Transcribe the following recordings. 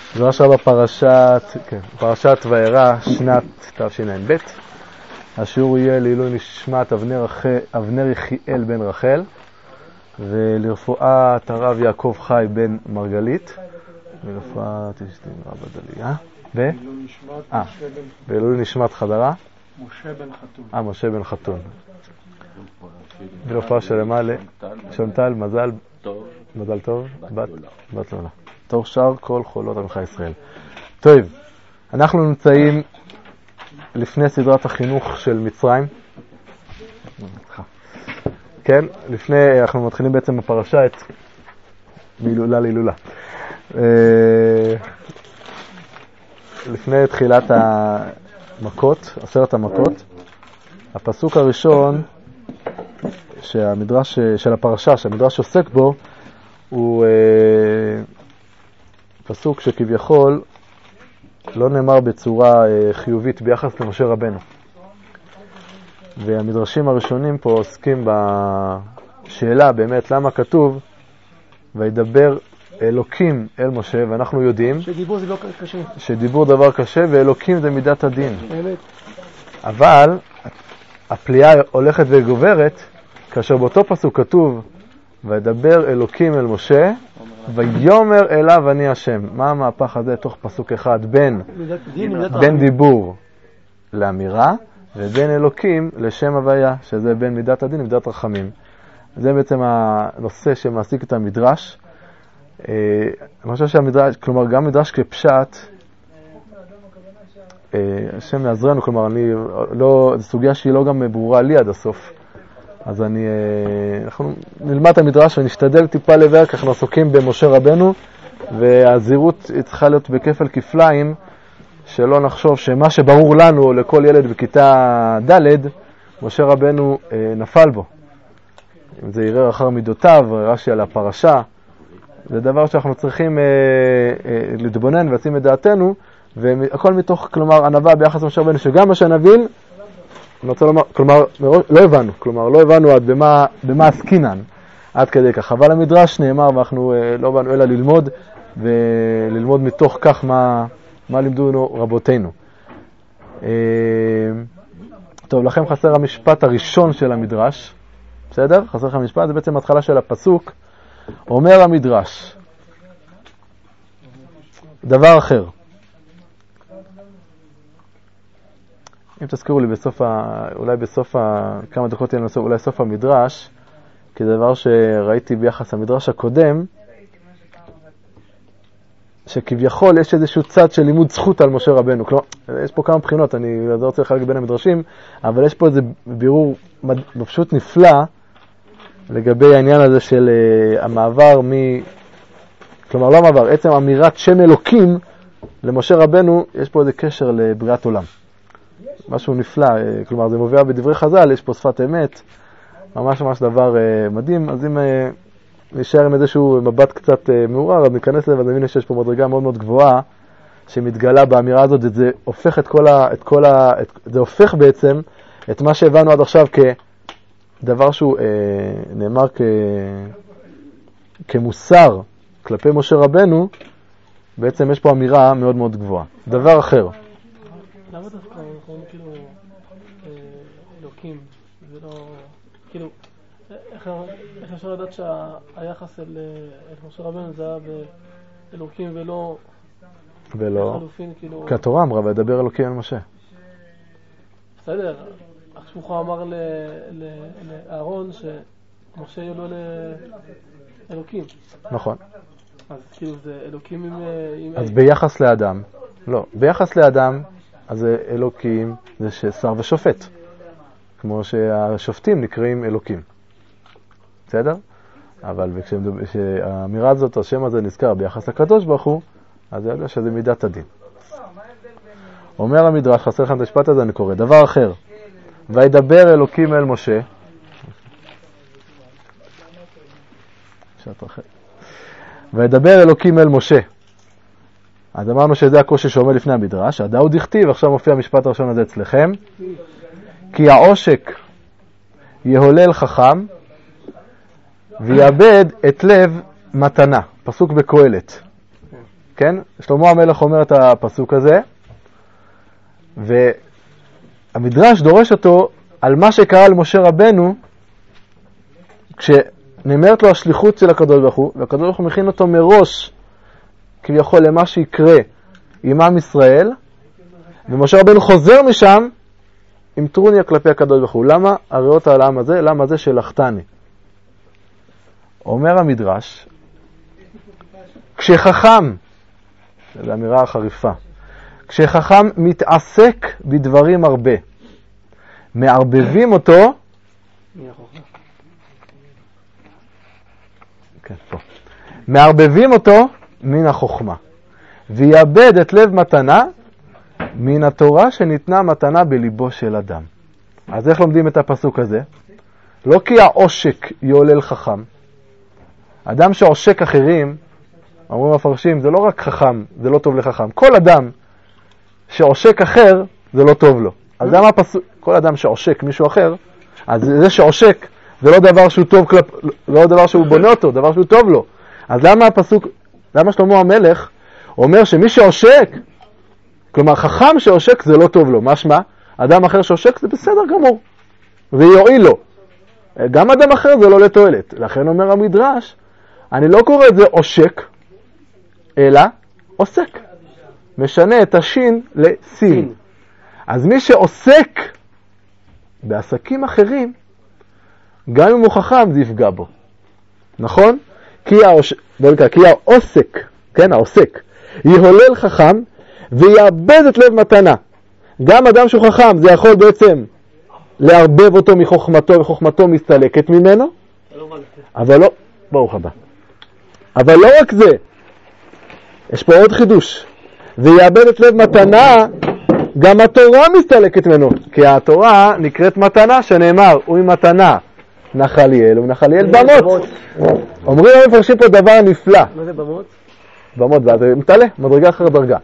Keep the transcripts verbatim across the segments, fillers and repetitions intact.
זה עכשיו בפרשת, כן, פרשת וירא שנת תשע"ב. השיעור יהיה לעילוי נשמת אבנר, אבנר יחיאל בן רחל, ולרפואת הרב יעקב חי בן מרגלית, ולרפואת אשתי רבא דליה, ו? אה, ולעילוי נשמת חדרה? משה בן חתון. אה, משה בן חתון. ולרפואה שלמה לשונטל, מזל טוב, מזל טוב, בת, בת לולה. תור שאר כל חולות עמך ישראל. טוב, אנחנו נמצאים לפני סדרת החינוך של מצרים. כן, לפני, אנחנו מתחילים בעצם בפרשה את מילולה להילולה. לפני תחילת המכות, עשרת המכות, הפסוק הראשון שהמדרש של הפרשה, שהמדרש עוסק בו, הוא פסוק שכביכול לא נאמר בצורה חיובית ביחס למשה רבנו. והמדרשים הראשונים פה עוסקים בשאלה באמת למה כתוב וידבר אלוקים אל משה, ואנחנו יודעים שדיבור זה לא קשה. שדיבור דבר קשה ואלוקים זה מידת הדין. באמת. אבל הפליאה הולכת וגוברת כאשר באותו פסוק כתוב וידבר אלוקים אל משה ויומר אליו אני השם. מה המהפך הזה תוך פסוק אחד בין, בין דיבור לאמירה ובין אלוקים לשם הוויה, שזה בין מידת הדין ומידת רחמים. זה בעצם הנושא שמעסיק את המדרש. אני חושב שהמדרש, כלומר גם מדרש כפשט, השם יעזרנו, כלומר אני לא, זו סוגיה שהיא לא גם ברורה לי עד הסוף. אז אני, אנחנו נלמד את המדרש ונשתדל טיפה לבאר, כך אנחנו עסוקים במשה רבנו, והזהירות צריכה להיות בכפל כפליים, שלא נחשוב שמה שברור לנו או לכל ילד בכיתה ד', משה רבנו נפל בו. אם זה יראה אחר מידותיו, רש"י על הפרשה, זה דבר שאנחנו צריכים להתבונן ולשים את דעתנו, והכל מתוך, כלומר, ענווה ביחס למשה רבנו, שגם מה שנבין, אני רוצה לומר, כלומר, לא הבנו, כלומר, לא הבנו עד במה, במה עסקינן, עד כדי כך. אבל המדרש נאמר, ואנחנו לא באנו אלא ללמוד, וללמוד מתוך כך מה, מה לימדו רבותינו. טוב, לכם חסר המשפט הראשון של המדרש, בסדר? חסר לכם המשפט, זה בעצם התחלה של הפסוק. אומר המדרש, דבר אחר. אם תזכירו לי בסוף ה... אולי בסוף ה... כמה דקות יהיה לנסוף, אולי סוף המדרש, כי זה דבר שראיתי ביחס למדרש הקודם, שכביכול יש איזשהו צד של לימוד זכות על משה רבנו. כלומר, יש פה כמה בחינות, אני לא רוצה לחלק בין המדרשים, אבל יש פה איזה בירור פשוט נפלא לגבי העניין הזה של uh, המעבר מ... כלומר, לא המעבר, עצם אמירת שם אלוקים למשה רבנו, יש פה איזה קשר לבריאת עולם. משהו נפלא, כלומר זה מופיע בדברי חז"ל, יש פה שפת אמת, ממש ממש דבר uh, מדהים. אז אם uh, נשאר עם איזשהו מבט קצת uh, מעורר, אז ניכנס לזה ונבין שיש פה מדרגה מאוד מאוד גבוהה שמתגלה באמירה הזאת. זה הופך את כל ה... את כל ה את, זה הופך בעצם את מה שהבנו עד עכשיו כדבר שהוא uh, נאמר כ... כמוסר כלפי משה רבנו. בעצם יש פה אמירה מאוד מאוד גבוהה. דבר אחר. למה דווקא אנחנו כאילו אלוקים, זה לא, כאילו, איך אפשר לדעת שהיחס אל משה רבנו זה היה באלוקים ולא חלופין, כאילו... כי התורה אמרה וידבר אלוקים אל משה. בסדר, השמוך אמר לאהרון שמשה יהיו לו לאלוקים. נכון. אז כאילו זה אלוקים עם... אז ביחס לאדם, לא, ביחס לאדם, אז אלוקים זה ששר ושופט, כמו שהשופטים נקראים אלוקים. בסדר? אבל כשהאמירה הזאת, השם הזה נזכר ביחס לקדוש ברוך הוא, אז זה יודע שזה מידת הדין. אומר המדרש, חסר לכם את המשפט הזה, אני קורא. דבר אחר, וידבר אלוקים אל משה, וידבר אלוקים אל משה. אז אמרנו שזה הקושי שעומד לפני המדרש, הדאוד הכתיב, עכשיו מופיע המשפט הראשון הזה אצלכם, כי העושק יהולל חכם ויאבד את לב מתנה, פסוק בקהלת. כן? שלמה המלך אומר את הפסוק הזה, והמדרש דורש אותו על מה שקרה למשה רבנו, כשנאמרת לו השליחות של הקדוש ברוך הוא, והקדוש ברוך הוא מכין אותו מראש, כביכול למה שיקרה עם עם ישראל, ומשה רבנו חוזר משם עם טרוניה כלפי הקדוש ברוך הוא. למה הראיות על העם הזה? למה זה שלחתני? אומר המדרש, כשחכם, זו אמירה חריפה, כשחכם מתעסק בדברים הרבה, מערבבים אותו, כן, פה. מערבבים אותו מן החוכמה, ויאבד את לב מתנה מן התורה שניתנה מתנה בליבו של אדם. אז איך לומדים את הפסוק הזה? לא כי העושק יולל חכם. אדם שעושק אחרים, אמרו מפרשים, זה לא רק חכם, זה לא טוב לחכם. כל אדם שעושק אחר, זה לא טוב לו. אז למה הפסוק, כל אדם שעושק מישהו אחר, אז זה שעושק, זה לא דבר שהוא טוב כלפ, לא דבר שהוא בונה אותו, דבר שהוא טוב לו. אז למה הפסוק, למה שלמה המלך אומר שמי שעושק, כלומר חכם שעושק זה לא טוב לו, משמע, אדם אחר שעושק זה בסדר גמור, זה יועיל לו. גם אדם אחר זה לא לתועלת. לכן אומר המדרש, אני לא קורא את זה עושק, אלא עוסק. משנה את השין לסין. אז מי שעוסק בעסקים אחרים, גם אם הוא חכם זה יפגע בו. נכון? כי, העוש... כי העוסק, כן, העוסק, יהולל חכם ויאבד את לב מתנה. גם אדם שהוא חכם זה יכול בעצם לערבב אותו מחוכמתו, וחוכמתו מסתלקת ממנו. אבל לא, ברוך הבא. אבל לא רק זה, יש פה עוד חידוש. ויאבד את לב מתנה, גם התורה מסתלקת ממנו. כי התורה נקראת מתנה, שנאמר, הוא מתנה נחליאל, ונחליאל במות. אומרים המפרשים פה דבר נפלא. מה זה במות? במות, ואז זה מתעלה, מדרגה אחר דרגה.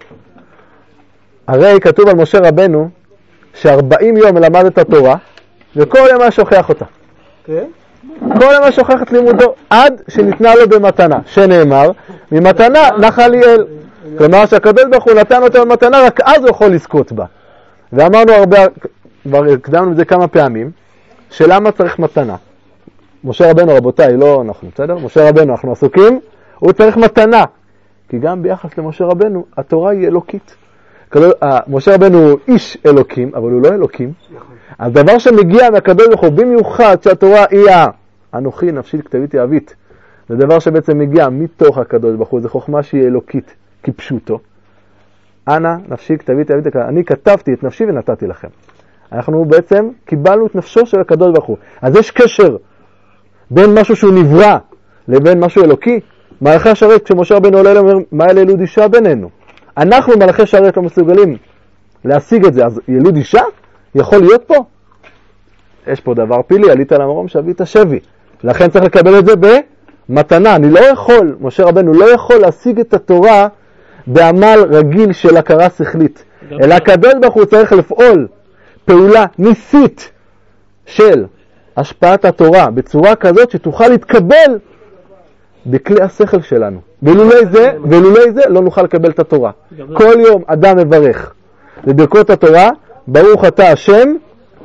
הרי כתוב על משה רבנו, ש-ארבעים יום למד את התורה, וכל יום היה שוכח אותה. כן? כל יום היה שוכח את לימודו, עד שניתנה לו במתנה, שנאמר, ממתנה נחליאל. כלומר שהקדוש ברוך הוא נתן אותה במתנה, רק אז הוא יכול לזכות בה. ואמרנו הרבה, כבר הקדמנו את זה כמה פעמים, שלמה צריך מתנה. משה רבנו, רבותיי, לא אנחנו, בסדר? משה רבנו, אנחנו עסוקים, הוא צריך מתנה. כי גם ביחס למשה רבנו, התורה היא אלוקית. משה רבנו הוא איש אלוקים, אבל הוא לא אלוקים. אז דבר שמגיע מהקדוש ברוך הוא, במיוחד שהתורה היא אנוכי נפשי כתביתי אבית, זה דבר שבעצם מגיע מתוך הקדוש ברוך הוא, זה חוכמה שהיא אלוקית, כפשוטו. אנא נפשי כתביתי אבית, אני כתבתי את נפשי ונתתי לכם. אנחנו בעצם קיבלנו את נפשו של הקדוש ברוך הוא. אז יש קשר בין משהו שהוא נברא לבין משהו אלוקי. מלאכי השרת, כשמשה רבנו עולה אומר, מה אלה ילוד אישה בינינו? אנחנו מלאכי שרת לא מסוגלים להשיג את זה, אז ילוד אישה יכול להיות פה? יש פה דבר פילי, עלית למרום שבית השבי. לכן צריך לקבל את זה במתנה. אני לא יכול, משה רבנו לא יכול להשיג את התורה בעמל רגיל של הכרה שכלית. אלא הקדוש ברוך הוא צריך לפעול פעולה ניסית של השפעת התורה בצורה כזאת שתוכל להתקבל בכלי השכל שלנו. ולולי זה, ולולי זה לא נוכל לקבל את התורה. כל יום אדם מברך בברכות התורה, ברוך אתה השם,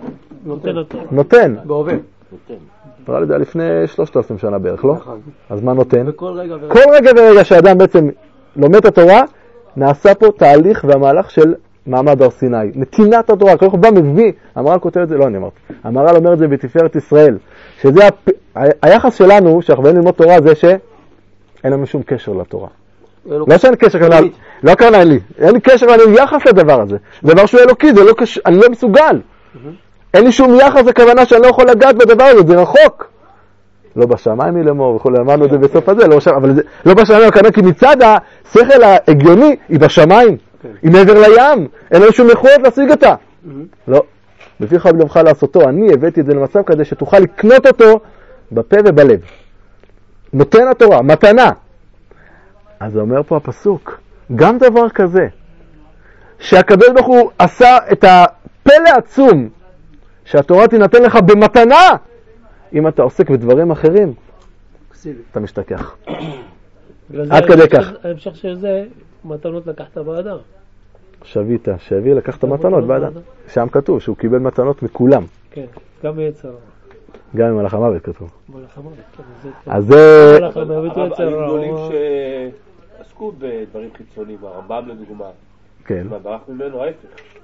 נותן. בהווה. נראה לי זה לפני שלושת אלפים שנה בערך, לא? אז מה נותן? כל רגע ורגע. כל רגע ורגע שאדם בעצם לומד את התורה, נעשה פה תהליך והמהלך של מעמד הר סיני. נתינת התורה, כל אחד בא מביא, המהר"ל כותב את זה, לא אני אמרתי. המהר"ל אומר את זה בתפארת ישראל, שזה הפ... היחס שלנו, שאנחנו באים ללמוד תורה, זה שאין לנו שום קשר לתורה. לא שאין קשר, כנראה, לא כנראה לי, אין לי קשר, אין לי יחס לדבר הזה. זה דבר שהוא אלוקי, זה לא קש... אני לא מסוגל. אין לי שום יחס, זה כוונה שאני לא יכול לגעת בדבר הזה, זה רחוק. לא בשמיים מלמור, וכו', אמרנו את זה בסוף הזה, לא, אבל זה, לא בשמיים, כנראה, כי מצד השכל ההגיוני היא בשמיים. היא מעבר לים, אין לנו שום יכולת להשיג אותה. לא, בפיך ובלבך לעשותו, אני הבאתי את זה למצב כזה שתוכל לקנות אותו בפה ובלב. נותן התורה, מתנה. אז זה אומר פה הפסוק, גם דבר כזה, שהקדוש ברוך הוא עשה את הפלא עצום, שהתורה תינתן לך במתנה, אם אתה עוסק בדברים אחרים, אתה משתכח. עד כדי כך. ההמשך של זה, מתנות לקחת באדם. שבית, שהביא לקח את המתנות באדם. שם כתוב שהוא קיבל מתנות מכולם. כן, גם ביצר. גם עם מלאך המוות כתוב. מלאך המוות, כן. אז זה... הרב, היו גדולים שעסקו בדברים חיצוניים, הרמב"ם לדוגמה. כן. מה, ברח ממנו ההפך.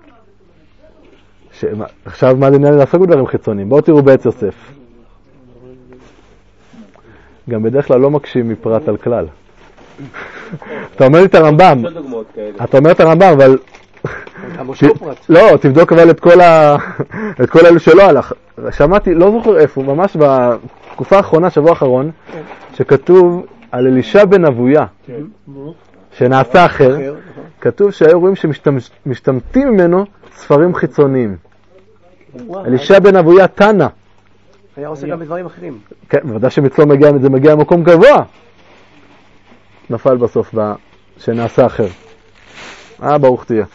עכשיו מה לעניין לעסוק בדברים חיצוניים? בואו תראו בעץ יוסף. גם בדרך כלל לא מקשים מפרט על כלל. אתה אומר לי את הרמב"ם, אתה אומר את הרמב"ם, אבל... לא, תבדוק אבל את כל אלו שלא הלך. שמעתי, לא זוכר איפה, ממש בתקופה האחרונה, שבוע האחרון, שכתוב על אלישע בן אבויה, שנעשה אחר, כתוב שהיו רואים שמשתמטים ממנו ספרים חיצוניים. אלישע בן אבויה תנא. היה עושה גם בדברים אחרים. כן, בוודאי שמצלו מגיע, זה מגיע למקום גבוה. נפל בסוף שנעשה אחר. אה, ברוך תהיה.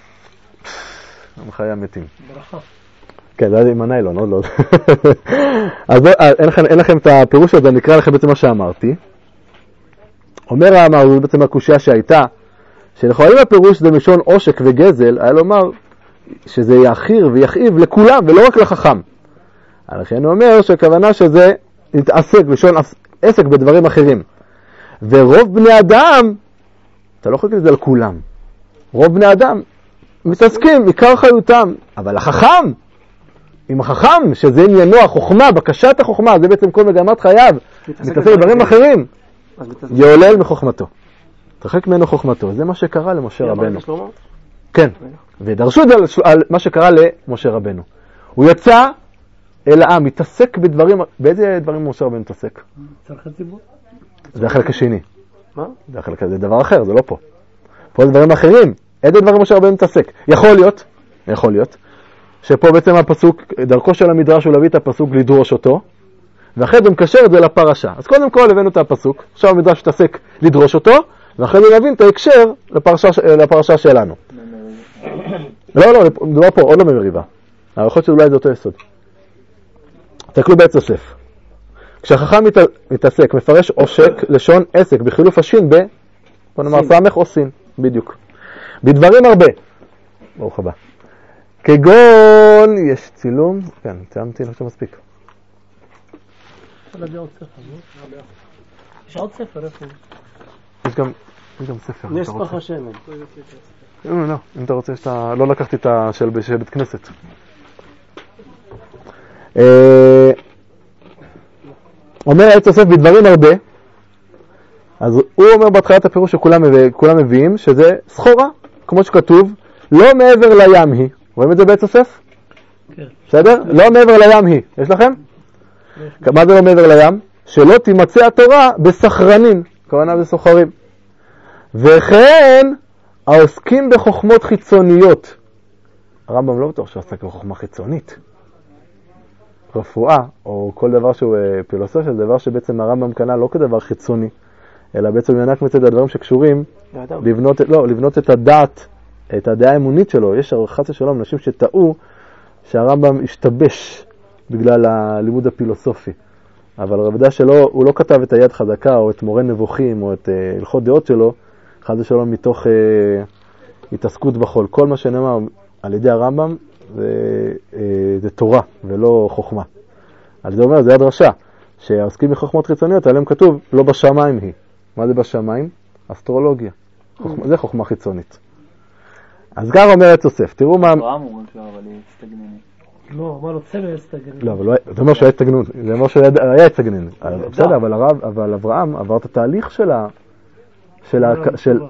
המחיה מתים. ברכה. כן, זה היה עם הניילון, עוד לא. אז אין לכם את הפירוש הזה, אני אקרא לכם בעצם מה שאמרתי. אומר האמר, בעצם הקושיה שהייתה, שלכאורה הפירוש זה משון עושק וגזל, היה לומר שזה יאחיר ויכאיב לכולם ולא רק לחכם. לכן הוא אומר שהכוונה שזה יתעסק, לשון עסק בדברים אחרים. ורוב בני אדם, אתה לא יכול להגיד את זה על כולם, רוב בני אדם מתעסקים, עיקר חיותם, אבל החכם, עם החכם, שזה עניינו החוכמה, בקשת החוכמה, זה בעצם כל מגמת חייו, מתעסק בדברים אחרים, יעולל מחוכמתו. תרחק ממנו חוכמתו. זה מה שקרה למשה רבנו. כן, ודרשו את זה על מה שקרה למשה רבנו. הוא יצא אל העם, מתעסק בדברים, באיזה דברים משה רבנו מתעסק? צרכי ציבור. זה החלק השני. מה? זה החלק, זה דבר אחר, זה לא פה. פה זה דברים אחרים. איזה דברים משה רבנו מתעסק? יכול להיות, יכול להיות, שפה בעצם הפסוק, דרכו של המדרש הוא להביא את הפסוק לדרוש אותו, ואחרי זה מקשר את זה לפרשה. אז קודם כל הבאנו את הפסוק, עכשיו המדרש מתעסק לדרוש אותו, ואחרי זה נבין את ההקשר לפרשה, לפרשה שלנו. לא, לא, מדובר פה, עוד לא במריבה. הערכות שאולי זה אותו יסוד. תקלו בעץ יוסף. כשהחכם מת, מתעסק, מפרש עושק, לשון עסק, בחילוף השין ב... בוא נאמר, סמך או סין, בדיוק. בדברים הרבה. ברוך הבא. כגון, יש צילום, כן, צילמתי, לא שמספיק. יש עוד ספר, איפה? יש גם, יש גם ספר. יש פח השמן. לא, לא, אם אתה רוצה, שאתה, לא לקחתי את של בית כנסת. אומר העץ יוסף בדברים הרבה, אז הוא אומר בהתחלת הפירוש שכולם מביאים, שזה סחורה, כמו שכתוב, לא מעבר לים היא. רואים את זה בעץ יוסף? כן. בסדר? לא מעבר לים היא. יש לכם? מה זה לא מעבר לים? שלא תימצא התורה בסחרנים, כוונה בסוחרים. וכן, העוסקים בחוכמות חיצוניות. הרמב"ם לא בטוח שעוסק בחוכמה חיצונית. רפואה, או כל דבר שהוא פילוסופיה, זה דבר שבעצם הרמב"ם קנה לא כדבר חיצוני, אלא בעצם ינק מצד הדברים שקשורים לבנות, לא, לבנות את הדעת, את הדעה האמונית שלו. יש חס ושלום אנשים שטעו שהרמב"ם השתבש בגלל הלימוד הפילוסופי. אבל הרבדה שלו, הוא לא כתב את היד חזקה, או את מורה נבוכים, או את uh, הלכות דעות שלו, חס ושלום מתוך uh, התעסקות בחול. כל מה שנאמר על ידי הרמב"ם זה, uh, זה תורה, ולא חוכמה. אז זה אומר, זה הדרשה, שהעוסקים בחוכמות חיצוניות, עליהם כתוב, לא בשמיים היא. מה זה בשמיים? אסטרולוגיה. חוכמה, זה חוכמה חיצונית. אז גם אומר את יוסף, תראו מה... אברהם הוא גם אבל הסתגנני. לא, אמר לו צבע הסתגנני. לא, אבל זה אומר שהיה הסתגננות, זה אומר שהיה הסתגנני. בסדר, אבל אברהם עבר את התהליך שלה, של ה...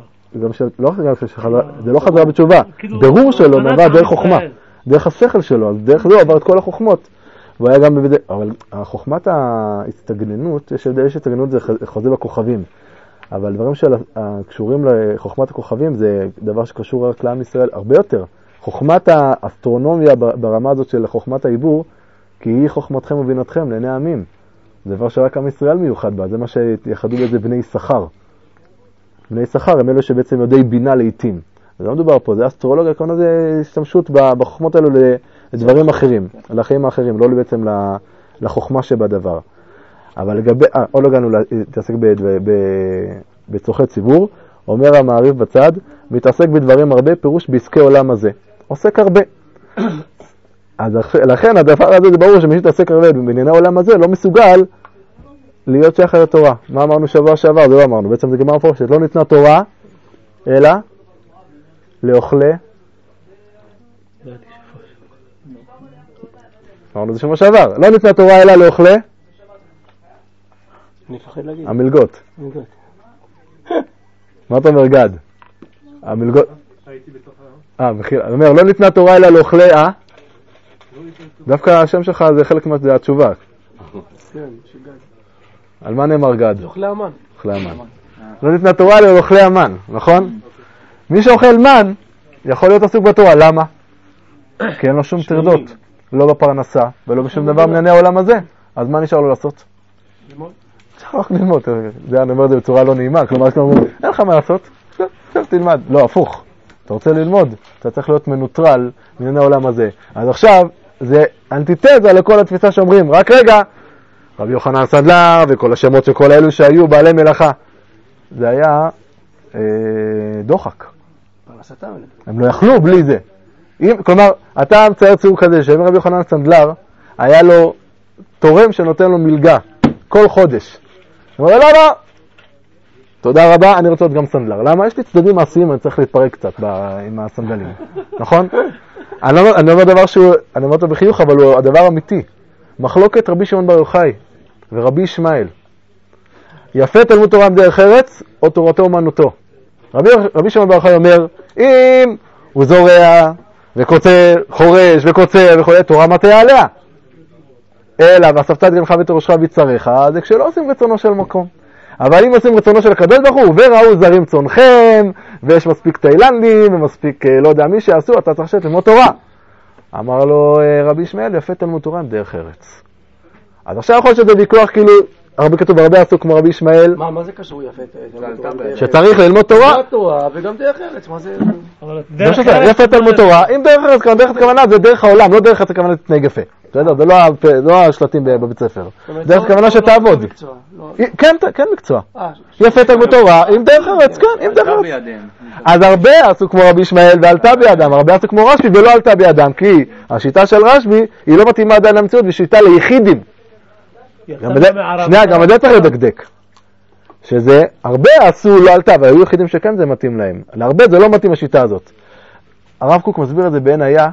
זה לא חזרה בתשובה, ברור שלו נבע דרך חוכמה, דרך השכל שלו, אז דרך זה הוא עבר את כל החוכמות. והוא היה גם בבדי... אבל החוכמת ההסתגננות, יש הסתגננות זה חוזה בכוכבים. אבל דברים שקשורים לחוכמת הכוכבים זה דבר שקשור רק לעם ישראל הרבה יותר. חוכמת האסטרונומיה ברמה הזאת של חוכמת העיבור, כי היא חוכמתכם ובינתכם לעיני העמים. זה דבר שרק עם ישראל מיוחד בה, זה מה שיחדו בזה בני שכר. בני שכר הם אלו שבעצם יודעי בינה לעתים. זה לא מדובר פה, זה אסטרולוגיה, כמובן זה השתמשות בחוכמות האלו לדברים אחרים, לחיים האחרים, לא בעצם לחוכמה שבדבר. אבל לגבי, אה, עוד לא הגענו להתעסק בצורכי ציבור, אומר המעריף בצד, מתעסק בדברים הרבה, פירוש בעסקי עולם הזה. עוסק הרבה. אז לכן הדבר הזה זה ברור שמי שתעסק הרבה בענייני העולם הזה לא מסוגל להיות שייך לתורה. מה אמרנו שבוע שעבר? זה לא אמרנו. בעצם זה גמר מפורשת. לא ניתנה תורה, אלא לאוכלי. אמרנו זה שבוע שעבר. לא ניתנה תורה אלא לאוכלי. אני מפחד להגיד. המלגות. מלגות. מה אתה אומר גד? המלגות. אה, מחילה. אני אומר, לא ניתנה תורה אלא לאוכלי, אה? דווקא השם שלך זה חלק מהתשובה. כן, שגד. על מה נאמר גד? אוכלי המן. אוכלי המן. לא ניתנה תורה אלא לאוכלי המן, נכון? מי שאוכל מן יכול להיות עסוק בתורה, למה? כי אין לו שום טרדות, לא בפרנסה ולא בשום דבר מענייני העולם הזה. אז מה נשאר לו לעשות? ללמוד. צריך רק ללמוד, זה אני אומר את זה בצורה לא נעימה, כלומר, אין לך מה לעשות, עכשיו תלמד. לא, הפוך, אתה רוצה ללמוד, אתה צריך להיות מנוטרל מענייני העולם הזה. אז עכשיו, זה אנטיתזה לכל התפיסה שאומרים, רק רגע, רבי יוחנן סנדלר וכל השמות של כל האלו שהיו בעלי מלאכה. זה היה אה, דוחק. פרנסתם. הם לא יכלו בלי זה. אם, כלומר, אתה מצייר ציור כזה, שאם רבי יוחנן סנדלר, היה לו תורם שנותן לו מלגה כל חודש. הוא אומר, לא, לא, תודה רבה, אני רוצה להיות גם סנדלר. למה? יש לי צדדים מעשיים, אני צריך להתפרק קצת ב... עם הסנדלים. נכון? אני לא, אני לא אומר דבר שהוא, אני אומר אותו בחיוך, אבל הוא הדבר אמיתי. מחלוקת רבי שמעון בר יוחאי ורבי ישמעאל. יפה תלמוד תורה מדרך ארץ, או תורתו אומנותו. רבי, רבי שמעון בר יוחאי אומר, אם הוא זורע וקוצר, חורש וקוצר וכל תורה מטעה עליה. אלא ואספת את גנך ואת ראשך בצריך, זה כשלא עושים רצונו של מקום. אבל אם עושים רצונו של הקדוש ברוך הוא, וראו זרים צונכם, ויש מספיק תאילנדים, ומספיק לא יודע מי שעשו, אתה צריך שאת ללמוד תורה. אמר לו רבי ישמעאל, יפה תלמוד תורה עם דרך ארץ. אז עכשיו יכול להיות שזה ויכוח כאילו, הרבה כתוב הרבה עשו כמו רבי ישמעאל. מה, מה זה קשור יפה תלמוד תורה? שצריך ללמוד תורה. תורה וגם דרך ארץ, מה זה? יפה תלמוד תורה, אם דרך ארץ, דרך הכוונה זה דרך העולם, לא דרך הכוונה תתנהג יפה. בסדר, זה לא השלטים בבית ספר. דרך הכוונה שתעבוד. כן, כן מקצוע. יפה תלמוד תורה, עם דרך ארץ, כן, עם דרך ארץ. אז הרבה עשו כמו רבי ישמעאל ועלתה בידם, הרבה עשו כמו רשב"י ולא עלתה בידם, כי השיטה של רשב"י היא לא מתאימה עדיין למציאות, והיא שיטה ליחידים. שנייה, גם את זה צריך לדקדק. שזה, הרבה עשו לא עלתה, והיו יחידים שכן זה מתאים להם. להרבה זה לא מתאים השיטה הזאת. הרב קוק מסביר את זה בעין היה,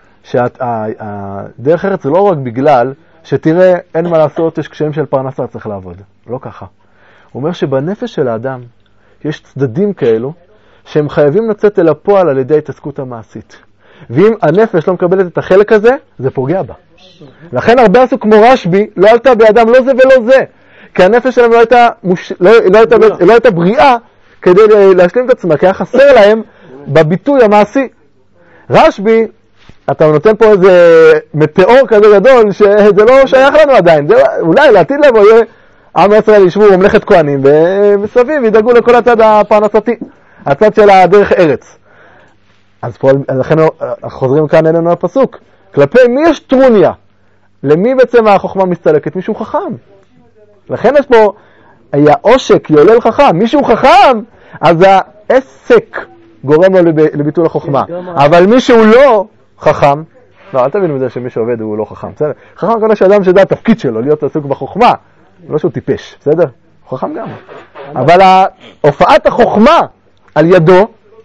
שהדרך ארץ זה לא רק בגלל שתראה, אין מה לעשות, יש קשיים של פרנסה, צריך לעבוד. לא ככה. הוא אומר שבנפש של האדם יש צדדים כאלו, שהם חייבים לצאת אל הפועל על ידי ההתעסקות המעשית. ואם הנפש לא מקבלת את החלק הזה, זה פוגע בה. לכן הרבה עשו כמו רשב"י, לא עלתה בידם לא זה ולא זה. כי הנפש שלהם לא הייתה, מוש... לא, לא הייתה, לא הייתה בריאה כדי להשלים את עצמה, כי היה חסר להם בביטוי המעשי. רשב"י, אתה נותן פה איזה מטאור כזה גדול, שזה לא שייך לנו עדיין. זה, אולי לעתיד לבוא יהיה עם ישראל ישבו ממלכת כהנים, ומסביב ידאגו לכל הצד הפרנסתי, הצד של הדרך ארץ. אז פה, לכן חוזרים כאן אלינו הפסוק. כלפי מי יש טרוניה? למי בעצם החוכמה מסתלקת? מישהו חכם. לכן יש פה, היה עושק, יולל חכם. מישהו חכם, אז העסק גורם לו לביטול החוכמה. אבל מישהו לא חכם, לא, אל תבינו מזה שמי שעובד הוא לא חכם, בסדר? חכם כאן שאדם שדע התפקיד שלו, להיות עסוק בחוכמה. לא שהוא טיפש, בסדר? הוא חכם גם. אבל הופעת החוכמה על ידו,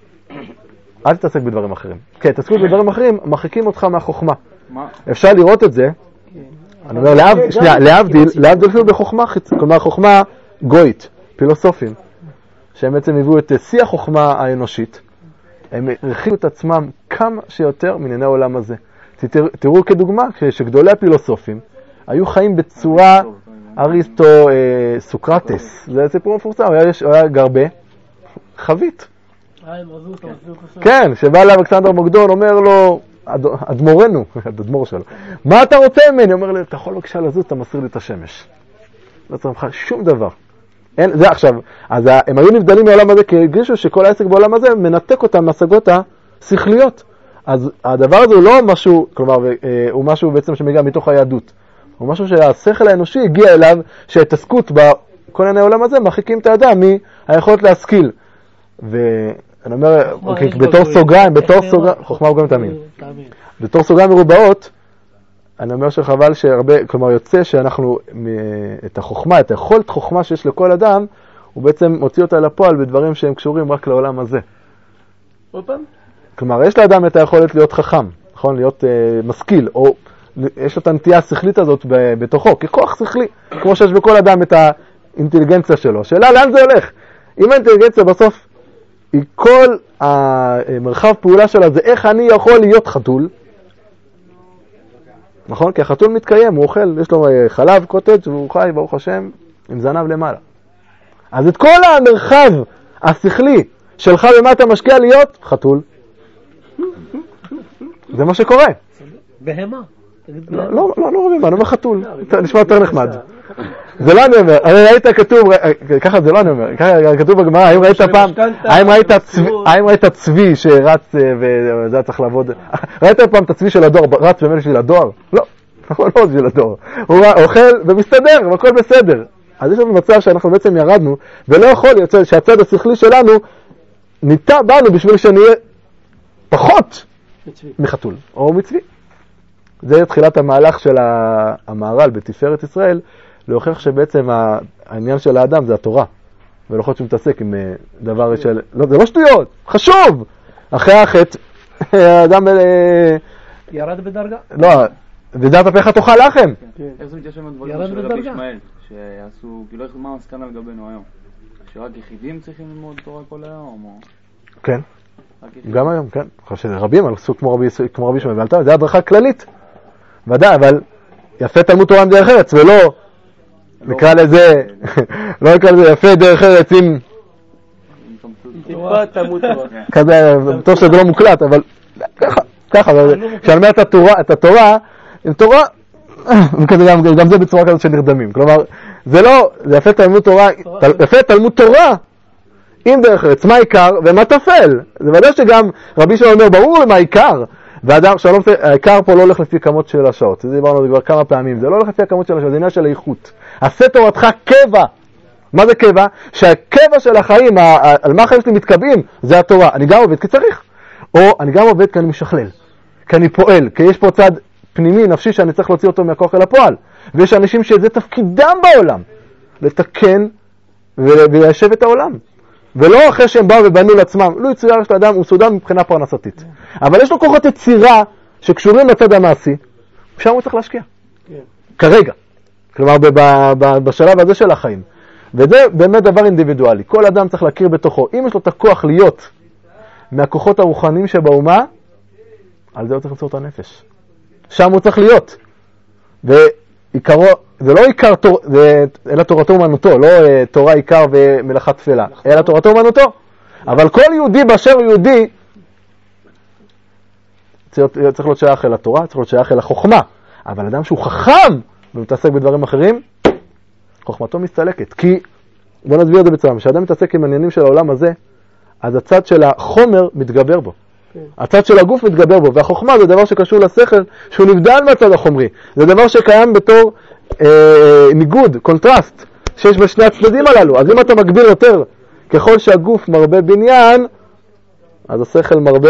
אל תתעסק בדברים אחרים. כן, תתעסקו בדברים אחרים, מרחיקים אותך מהחוכמה. אפשר לראות את זה, אני אומר, להבדיל, להבדיל אפילו בחוכמה, כלומר חוכמה גוית, פילוסופים, שהם בעצם הביאו את שיא החוכמה האנושית, הם הרחיקו את עצמם כמה שיותר מענייני העולם הזה. תראו כדוגמה, שגדולי הפילוסופים היו חיים בצורה אריסטו סוקרטס, זה סיפור מפורסם, הוא היה גרבה, חבית. כן, שבא אליו אלכסנדר מוקדון, אומר לו, אדמורנו, אדמור שלו, מה אתה רוצה ממני? אומר לי, אתה יכול בבקשה לזוז, אתה מסיר לי את השמש. לא צריך לך שום דבר. אין, זה עכשיו, אז הם היו נבדלים מהעולם הזה, כי הרגישו שכל העסק בעולם הזה מנתק אותם מהשגות השכליות. אז הדבר הזה הוא לא משהו, כלומר, הוא משהו בעצם שמגיע מתוך היהדות. הוא משהו שהשכל האנושי הגיע אליו, שהתעסקות בכל ענייני העולם הזה מרחיקים את האדם מהיכולת להשכיל. ואני אומר, בתור סוגריים, בתור סוגריים, חוכמה וגם תאמין. בתור סוגריים מרובעות, אני אומר שחבל שהרבה, כלומר יוצא שאנחנו, את החוכמה, את היכולת חוכמה שיש לכל אדם, הוא בעצם מוציא אותה לפועל בדברים שהם קשורים רק לעולם הזה. עוד פעם? כלומר, יש לאדם את היכולת להיות חכם, נכון? להיות uh, משכיל, או יש לו את הנטייה השכלית הזאת בתוכו, ככוח שכלי, כמו שיש בכל אדם את האינטליגנציה שלו. שאלה, לאן זה הולך? אם האינטליגנציה בסוף, היא כל המרחב פעולה שלה, זה איך אני יכול להיות חתול, נכון? כי החתול מתקיים, הוא אוכל, יש לו חלב, קוטג' והוא חי, ברוך השם, עם זנב למעלה. אז את כל המרחב השכלי שלך במה אתה משקיע להיות, חתול. זה מה שקורה. בהמה. לא, לא, לא, לא רואים, אני אומר חתול. נשמע יותר נחמד. זה לא אני אומר, אני ראית כתוב, ככה זה לא אני אומר, ככה כתוב בגמרא, האם ראית פעם, האם ראית צבי שרץ וזה צריך לעבוד, ראית פעם את הצבי של הדואר, רץ במילא של הדואר? לא, לא של הדואר. הוא אוכל ומסתדר, והכל בסדר. אז יש לנו מצב שאנחנו בעצם ירדנו, ולא יכול להיות שהצד השכלי שלנו ניטע בנו בשביל שנהיה פחות מחתול, או מצבי. זה תחילת המהלך של המהר"ל בתפארת ישראל, להוכיח שבעצם העניין של האדם זה התורה, ולא יכול להיות שמתעסק עם דבר של... לא, זה לא שטויות, חשוב! אחרי החטא, האדם... ירד בדרגה? לא, ודעת אפיך תאכל לחם. איך זה מתיישב עם הדברים של רבי ישמעאל, שעשו, כאילו מה המסקנה לגבינו היום? שרק יחידים צריכים ללמוד תורה כל היום, או... כן, גם היום, כן. חושב שרבים עשו כמו רבי ישמעאל, זה הדרכה כללית. ודאי, אבל יפה תלמוד תורה עם דרך ארץ, ולא נקרא לזה, לא נקרא לזה יפה דרך ארץ עם... טיפה תלמוד תורה. כזה, טוב שזה לא מוקלט, אבל ככה, ככה, כשאני אומר את התורה, עם תורה, גם זה בצורה כזאת של נרדמים. כלומר, זה לא, זה יפה תלמוד תורה, יפה תלמוד תורה עם דרך ארץ, מה עיקר ומה תפל. זה ודאי שגם רבי שמעון אומר, ברור מה עיקר. והאדם, שלום, העיקר פה לא הולך לפי כמות של השעות. זה דיברנו על זה כבר כמה פעמים. זה לא הולך לפי הכמות של השעות, זה עניין של האיכות. עשה תורתך קבע. מה זה קבע? שהקבע של החיים, על מה החיים שלי מתקבעים, זה התורה. אני גם עובד כי צריך. או אני גם עובד כי אני משכלל. כי אני פועל. כי יש פה צד פנימי, נפשי, שאני צריך להוציא אותו מהכוח אל הפועל. ויש אנשים שזה תפקידם בעולם. לתקן וליישב את העולם. ולא אחרי שהם באו ובנו לעצמם, לא יצויר של האדם, הוא סודם מבחינה פרנסתית. אבל יש לו כוחות יצירה שקשורים לצד המעשי, שם הוא צריך להשקיע. כרגע. כלומר, בשלב הזה של החיים. וזה באמת דבר אינדיבידואלי. כל אדם צריך להכיר בתוכו. אם יש לו את הכוח להיות מהכוחות הרוחניים שבאומה, על זה הוא צריך ליצור את הנפש. שם הוא צריך להיות. ועיקרו, זה לא עיקר, אלא תורתו אומנותו, לא תורה עיקר ומלאכה תפלה, אלא תורתו אומנותו. אבל כל יהודי באשר הוא יהודי, צריך להיות שייך אל התורה, צריך להיות שייך אל החוכמה. אבל אדם שהוא חכם ומתעסק בדברים אחרים, חוכמתו מסתלקת. כי, בוא נסביר את זה בצורה, כשאדם מתעסק עם עניינים של העולם הזה, אז הצד של החומר מתגבר בו. הצד של הגוף מתגבר בו, והחוכמה זה דבר שקשור לשכל, שהוא נבדל מהצד החומרי. זה דבר שקיים בתור אה, ניגוד, קונטרסט, שיש בשני הצדדים הללו. אז אם אתה מגביר יותר, ככל שהגוף מרבה בניין, אז השכל מרבה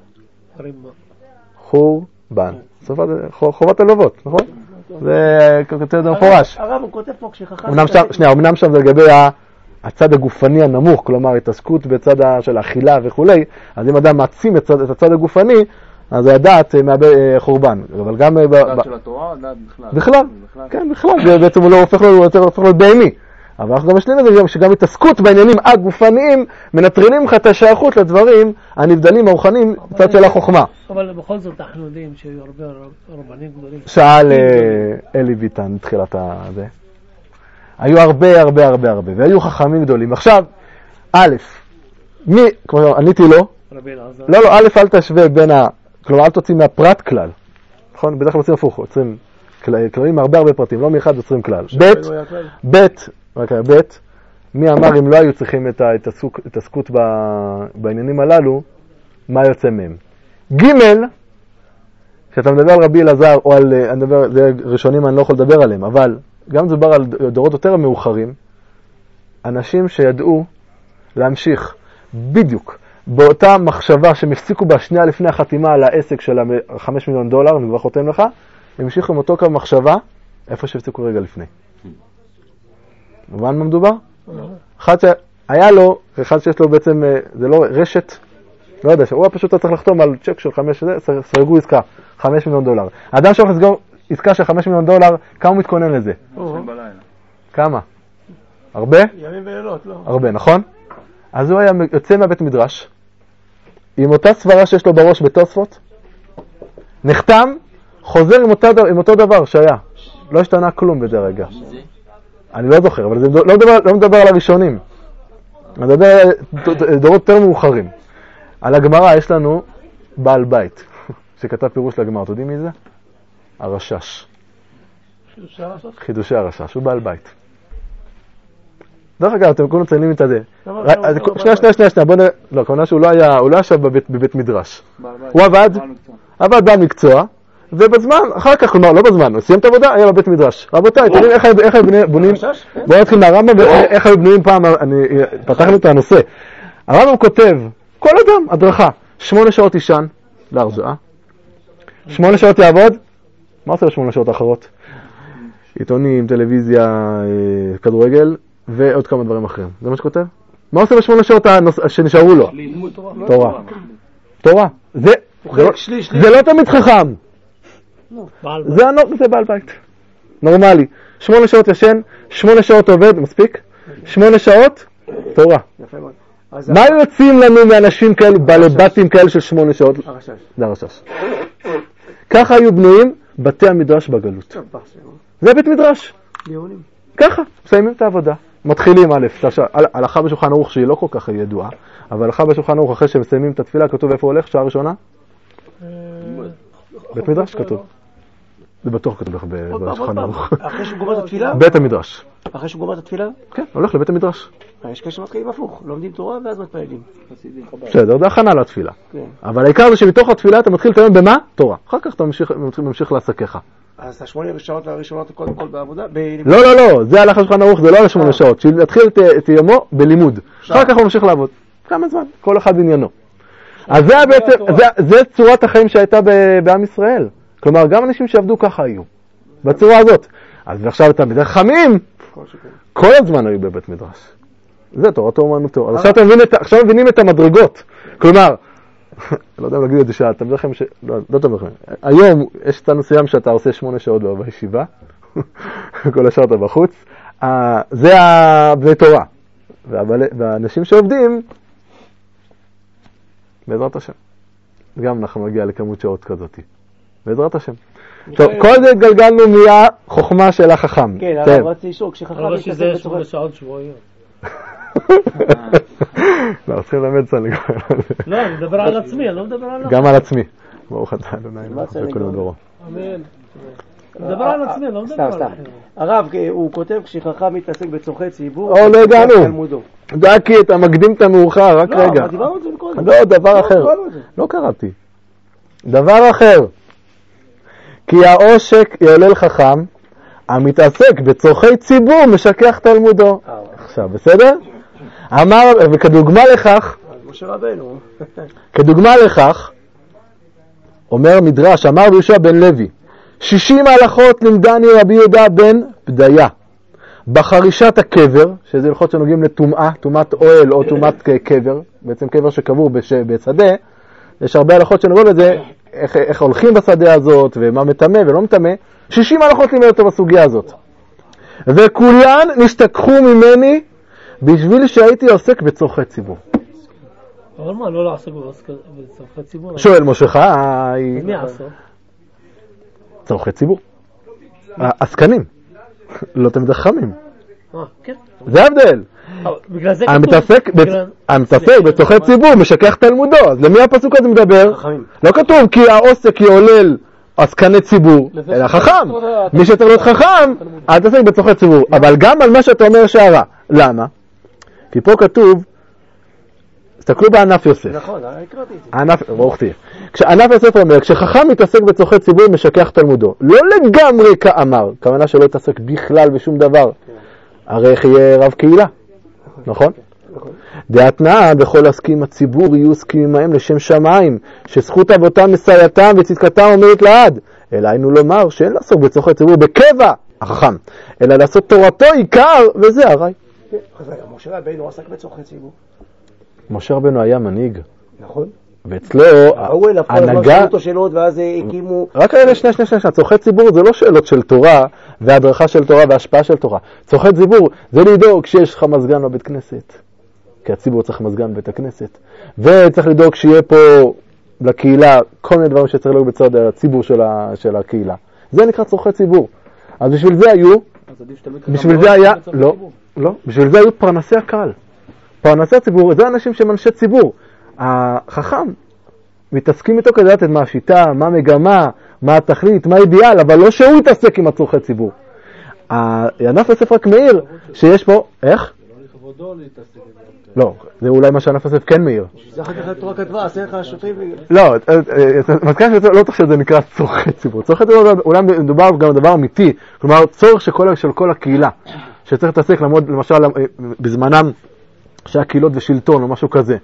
חורבן. חובת הלבבות, נכון? זה כותב מפורש. הרב הוא כותב פה כשחכם... שנייה, אמנם שם זה לגבי הצד הגופני הנמוך, כלומר התעסקות בצד של האכילה וכו'. אז אם אדם מעצים את הצד הגופני, אז הדעת מאבד חורבן. אבל גם... הדעת של התורה, הדעת בכלל. בכלל, כן, בכלל. זה בעצם הוא לא הופך להיות בהמי. אבל אנחנו גם משלים את זה, שגם התעסקות בעניינים הגופניים מנטרלים לך את השייכות לדברים הנבדלים הרוחניים בצד של החוכמה. אבל בכל זאת אנחנו יודעים שהיו הרבה רבנים גדולים. שאל אלי ביטן בתחילת הזה. היו הרבה הרבה הרבה הרבה, והיו חכמים גדולים. עכשיו, א', מי, כמו עניתי לו, לא, לא, א', אל תשווה בין ה... כלומר, אל תוציא מהפרט כלל. נכון? בדרך כלל עושים הפוך, עוצרים כללים, הרבה הרבה פרטים, לא מאחד עוצרים כלל. ב', ב', רק ב', מי אמר אם לא היו צריכים את ההתעסקות בעניינים הללו, מה יוצא מהם? ג', כשאתה מדבר על רבי אלעזר, או על, אני מדבר, זה ראשונים אני לא יכול לדבר עליהם, אבל גם מדובר על דורות יותר מאוחרים, אנשים שידעו להמשיך בדיוק, באותה מחשבה שהם הפסיקו בשנייה לפני החתימה על העסק של ה-חמישה מיליון דולר, אני כבר חותם לך, הם המשיכו עם אותו קו מחשבה, איפה שהפסיקו רגע לפני. מובן מה מדובר? אחד שהיה לו, אחד שיש לו בעצם, זה לא רשת, לא יודע, הוא פשוט צריך לחתום על צ'ק של חמש, סרגו עסקה, חמש מיליון דולר. האדם שהולך לסגור עסקה של חמש מיליון דולר, כמה הוא מתכונן לזה? כמה? הרבה? ימים ולילות, לא. הרבה, נכון? אז הוא היה יוצא מהבית מדרש, עם אותה סברה שיש לו בראש בתוספות, נחתם, חוזר עם, אותה, עם אותו דבר שהיה. לא השתנה כלום בזה רגע. אני לא זוכר, אבל זה לא מדבר, לא מדבר על הראשונים. אני מדבר על דורות יותר מאוחרים. על הגמרא יש לנו בעל בית, שכתב פירוש לגמרא. אתה יודעים מי זה? הרשש. חידושי הרשש? חידושי הרשש, הוא בעל בית. דרך אגב, אתם כולנו מציינים את זה. שנייה, שנייה, שנייה, שנייה, בוא נראה. לא, כמובן שהוא לא היה, הוא לא ישב בבית מדרש. הוא עבד, עבד בעל מקצוע, ובזמן, אחר כך, כלומר, לא בזמן, הוא סיים את העבודה, היה בבית מדרש. רבותיי, תראים איך היו בנויים, בואו נתחיל מהרמב"ם, איך היו בנויים פעם, אני פתחנו את הנושא. הרמב"ם כותב, כל אדם, הדרכה, שמונה שעות ישן, להרזועה, שמונה שעות יעבוד, מה עושה בשמונה שעות האחרות? עיתונים, טלוויזיה, כדורגל, ועוד כמה דברים אחרים. זה מה שכותב? מה עושה בשמונה שעות שנשארו לו? תורה. תורה. זה לא תמיד חכם. זה בעל בית. נורמלי. שמונה שעות ישן, שמונה שעות עובד, מספיק? שמונה שעות, תורה. מה יוצאים לנו מאנשים כאלה, בעלי בתים כאלה של שמונה שעות? הרשש. זה הרשש. ככה היו בנויים בתי המדרש בגלות. זה בית מדרש. ככה, מסיימים את העבודה. מתחילים א', הלכה בשולחן ערוך שהיא לא כל כך ידועה, אבל הלכה בשולחן ערוך אחרי שמסיימים את התפילה, כתוב איפה הולך, שעה ראשונה? בית מדרש כתוב. זה בטוח כתוב לך בשולחן ערוך. אחרי שהוא גומר את התפילה? בית המדרש. אחרי שהוא גומר את התפילה? כן, הולך לבית המדרש. יש כאלה שמתחילים הפוך, לומדים תורה ואז מתפללים. בסדר, זה הכנה לתפילה. אבל העיקר זה שמתוך התפילה אתה מתחיל לתאם במה? תורה. אחר כך אתה ממשיך לעסקיך. אז השמונה שעות הראשונות קודם כל בעבודה? לא, לא, לא, זה הלכה בשולחן ערוך, זה לא על השמונה שעות. שיתחיל את יומו בלימוד. אחר כך הוא ממשיך לעבוד. כמה זמן? כל אחד בעניינו. אז זה צורת החיים שהייתה בעם ישראל. כלומר, גם אנשים שעבדו ככה היו. בצורה הזאת. אז עכשיו אתה בדרך חמים, כל הזמן היו בבית מדרש. זה תורתו אומנותו. אז עכשיו מבינים את המדרגות. כלומר, לא יודע להגיד את זה שעה, אתם לכם ש... לא, לא אתם לכם. היום יש את הנושא שאתה עושה שמונה שעות בישיבה, כל השאר אתה בחוץ. זה בני תורה. והאנשים שעובדים, בעזרת השם. גם אנחנו נגיע לכמות שעות כזאת. בעזרת השם. טוב, כל זה התגלגלנו מהחוכמה של החכם. כן, אבל רציתי אישור, כשחכם... אבל שזה שמונה שעות שבועיות. לא, צריכים ללמד סנגור. לא, אני מדבר על עצמי, אני לא מדבר על... גם על עצמי. ברוך אתה אדוני. מה סנגור? אמן. אני מדבר על עצמי, לא מדבר על... הרב, הוא כותב, כשחכם מתעסק בצורכי ציבור... או, לא הגענו. דקי, אתה מקדים את המאוחר, רק רגע. לא, דיברנו את זה מקודם. לא, דבר אחר. לא קראתי. דבר אחר. כי העושק יעולל חכם, המתעסק בצורכי ציבור משכח תלמודו. עכשיו, בסדר? אמר, וכדוגמה לכך, משה רבנו. כדוגמה לכך, אומר מדרש, אמר יהושע בן לוי, שישים הלכות לימדני רבי יהודה בן פדיה, בחרישת הקבר, שזה הלכות שנוגעים לטומאה, טומאת אוהל או טומאת קבר, בעצם קבר שקבור בשדה, יש הרבה הלכות שנוגעים לזה, איך, איך הולכים בשדה הזאת, ומה מטמא ולא מטמא, שישים הלכות לימד אותו בסוגיה הזאת. וכולן נשתכחו ממני בשביל שהייתי עוסק בצורכי ציבור. אבל מה, לא לעסוק בצורכי ציבור? שואל משה חי. מי עסוק? צורכי ציבור. עסקנים. לא תמיד חכמים. אה, כן. זה ההבדל. בגלל זה כתוב. המתעסק בצורכי ציבור משכח תלמודו. אז למי הפסוק הזה מדבר? לא כתוב כי העוסק יעולל עסקני ציבור, אלא חכם. מי שצריך להיות חכם, אל תעסק בצורכי ציבור. אבל גם על מה שאתה אומר שערה. למה? כי פה כתוב, תסתכלו בענף יוסף. נכון, הקראתי את זה. ענף, ברוך תהיה. כשענף יוסף אומר, כשחכם מתעסק בצורכי ציבור, משכח תלמודו. לא לגמרי כאמר, כוונה שלא יתעסק בכלל בשום דבר. הרי איך יהיה רב קהילה, נכון? דעתנא בכל עסקים הציבור יהיו עסקים עמהם לשם שמיים, שזכות אבותם מסייעתם וצדקתם עומדת לעד. אלא היינו לומר שאין לעסוק בצורכי ציבור בקבע, החכם, אלא לעשות תורתו עיקר, וזה הרי. משה רבנו עסק בצורכי ציבור. משה רבנו היה מנהיג. נכון. ואצלו הנהגה... אותו שאלות ואז הקימו... רק רגע, שני, שני, שני, שני. צורכי ציבור זה לא שאלות של תורה והדרכה של תורה והשפעה של תורה. צורכי ציבור זה לדאוג כשיש לך מזגן בבית כנסת. כי הציבור צריך מזגן בבית הכנסת. וצריך לדאוג שיהיה פה לקהילה כל מיני דברים שצריך לדאוג בצד הציבור של, ה, של הקהילה. זה נקרא צורכי ציבור. אז בשביל זה היו... בשביל זה היה... לא, לא. בשביל זה היו פרנסי הקהל. פרנסי הציבור, זה אנשים שהם אנשי ציבור. החכם מתעסקים איתו כדי לדעת מה השיטה, מה המגמה, מה התכלית, מה האידיאל, אבל לא שהוא יתעסק עם הצורכי ציבור. הענף יוסף רק מעיר שיש פה... איך? לא, זה אולי מה שענף יוסף כן מעיר. זה אחר כך התורה כתבה, עשה לך השוטרים... לא, מזכן לא צריך שזה נקרא צורכי ציבור. צורכי ציבור אולי מדובר גם דבר אמיתי, כלומר צורך של כל הקהילה, שצריך להתעסק לעמוד למשל בזמנם שהקהילות ושלטון או משהו כזה.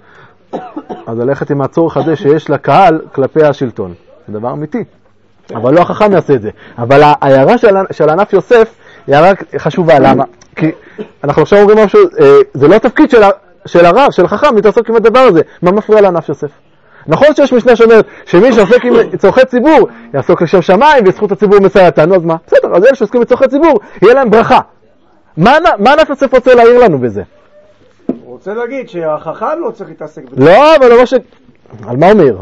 אז ללכת עם הצורך הזה שיש לקהל כלפי השלטון. זה דבר אמיתי. אבל לא החכם יעשה את זה. אבל ההערה של, של ענף יוסף היא הערה חשובה. למה? כי אנחנו עכשיו אומרים משהו, זה לא התפקיד של, של הרב, של החכם, להתעסק עם הדבר הזה. מה מפריע לענף יוסף? נכון שיש משנה שאומרת שמי שעוסק עם צורכי ציבור יעסוק לשם שמיים וזכות הציבור מסייעתנו, אז מה? בסדר, אז אלה שעוסקים בצורכי ציבור, יהיה להם ברכה. מה, מה ענף יוסף רוצה להעיר לנו בזה? הוא רוצה להגיד שהחכם לא צריך להתעסק בזה. לא, אבל לא ש... על מה הוא מעיר?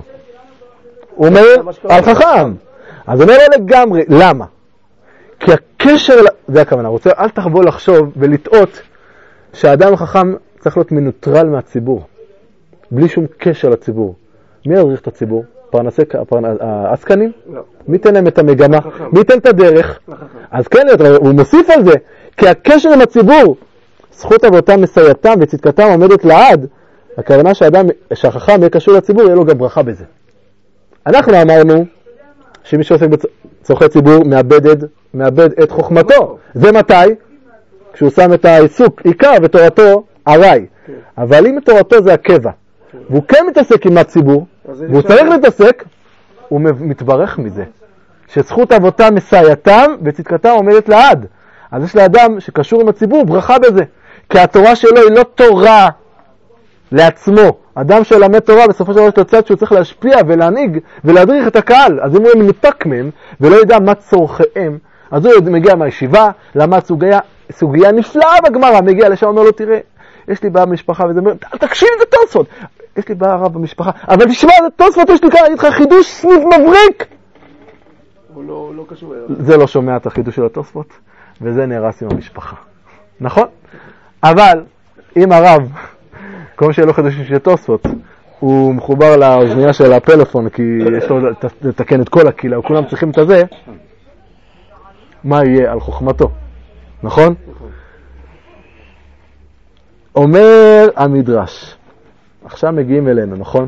הוא מעיר על חכם. אז הוא אומר לו לגמרי. למה? כי הקשר... זה הכוונה. רוצה, אל תחבוא לחשוב ולטעות שהאדם החכם צריך להיות מנוטרל מהציבור. בלי שום קשר לציבור. מי ידריך את הציבור? פרנסי... העסקנים? לא. מי תן להם את המגמה? מי תן את הדרך? אז כן, הוא מוסיף על זה. כי הקשר עם הציבור... זכות אבותם מסייעתם וצדקתם עומדת לעד, הכוונה שהאדם, שהחכם יהיה קשור לציבור, יהיה לו גם ברכה בזה. אנחנו אמרנו שמי שעוסק בצורכי ציבור מאבד, מאבד את חוכמתו. זה מתי? כשהוא שם את העיסוק עיקר ותורתו ערי. אבל אם תורתו זה הקבע, והוא כן מתעסק עם הציבור, והוא צריך להתעסק, הוא מתברך מזה. שזכות אבותם מסייעתם וצדקתם עומדת לעד. אז יש לאדם שקשור עם הציבור ברכה בזה. כי התורה שלו היא לא תורה לעצמו. אדם שלמד תורה בסופו של דבר יש לו צד שהוא צריך להשפיע ולהנהיג ולהדריך את הקהל. אז אם הוא מנותק מהם ולא יודע מה צורכיהם, אז הוא מגיע מהישיבה, למד סוגיה, סוגיה נפלאה בגמרא, מגיע לשם ואומר לו, תראה, יש לי בעיה במשפחה, וזה אומר, תקשיב את התוספות. יש לי בעיה רב במשפחה, אבל תשמע, את התוספות יש לי כאן, איתך חידוש סניף מבריק. הוא לא, לא קשור אליו. זה לא שומע את החידוש של התוספות, וזה נהרס עם המשפחה. נכון? אבל אם הרב, כמו שיהיה לו חידושים של תוספות, הוא מחובר לאוזנייה של הפלאפון, כי יש לו לתקן את כל הקהילה, וכולם צריכים את זה, מה יהיה על חוכמתו? נכון? אומר המדרש, עכשיו מגיעים אלינו, נכון?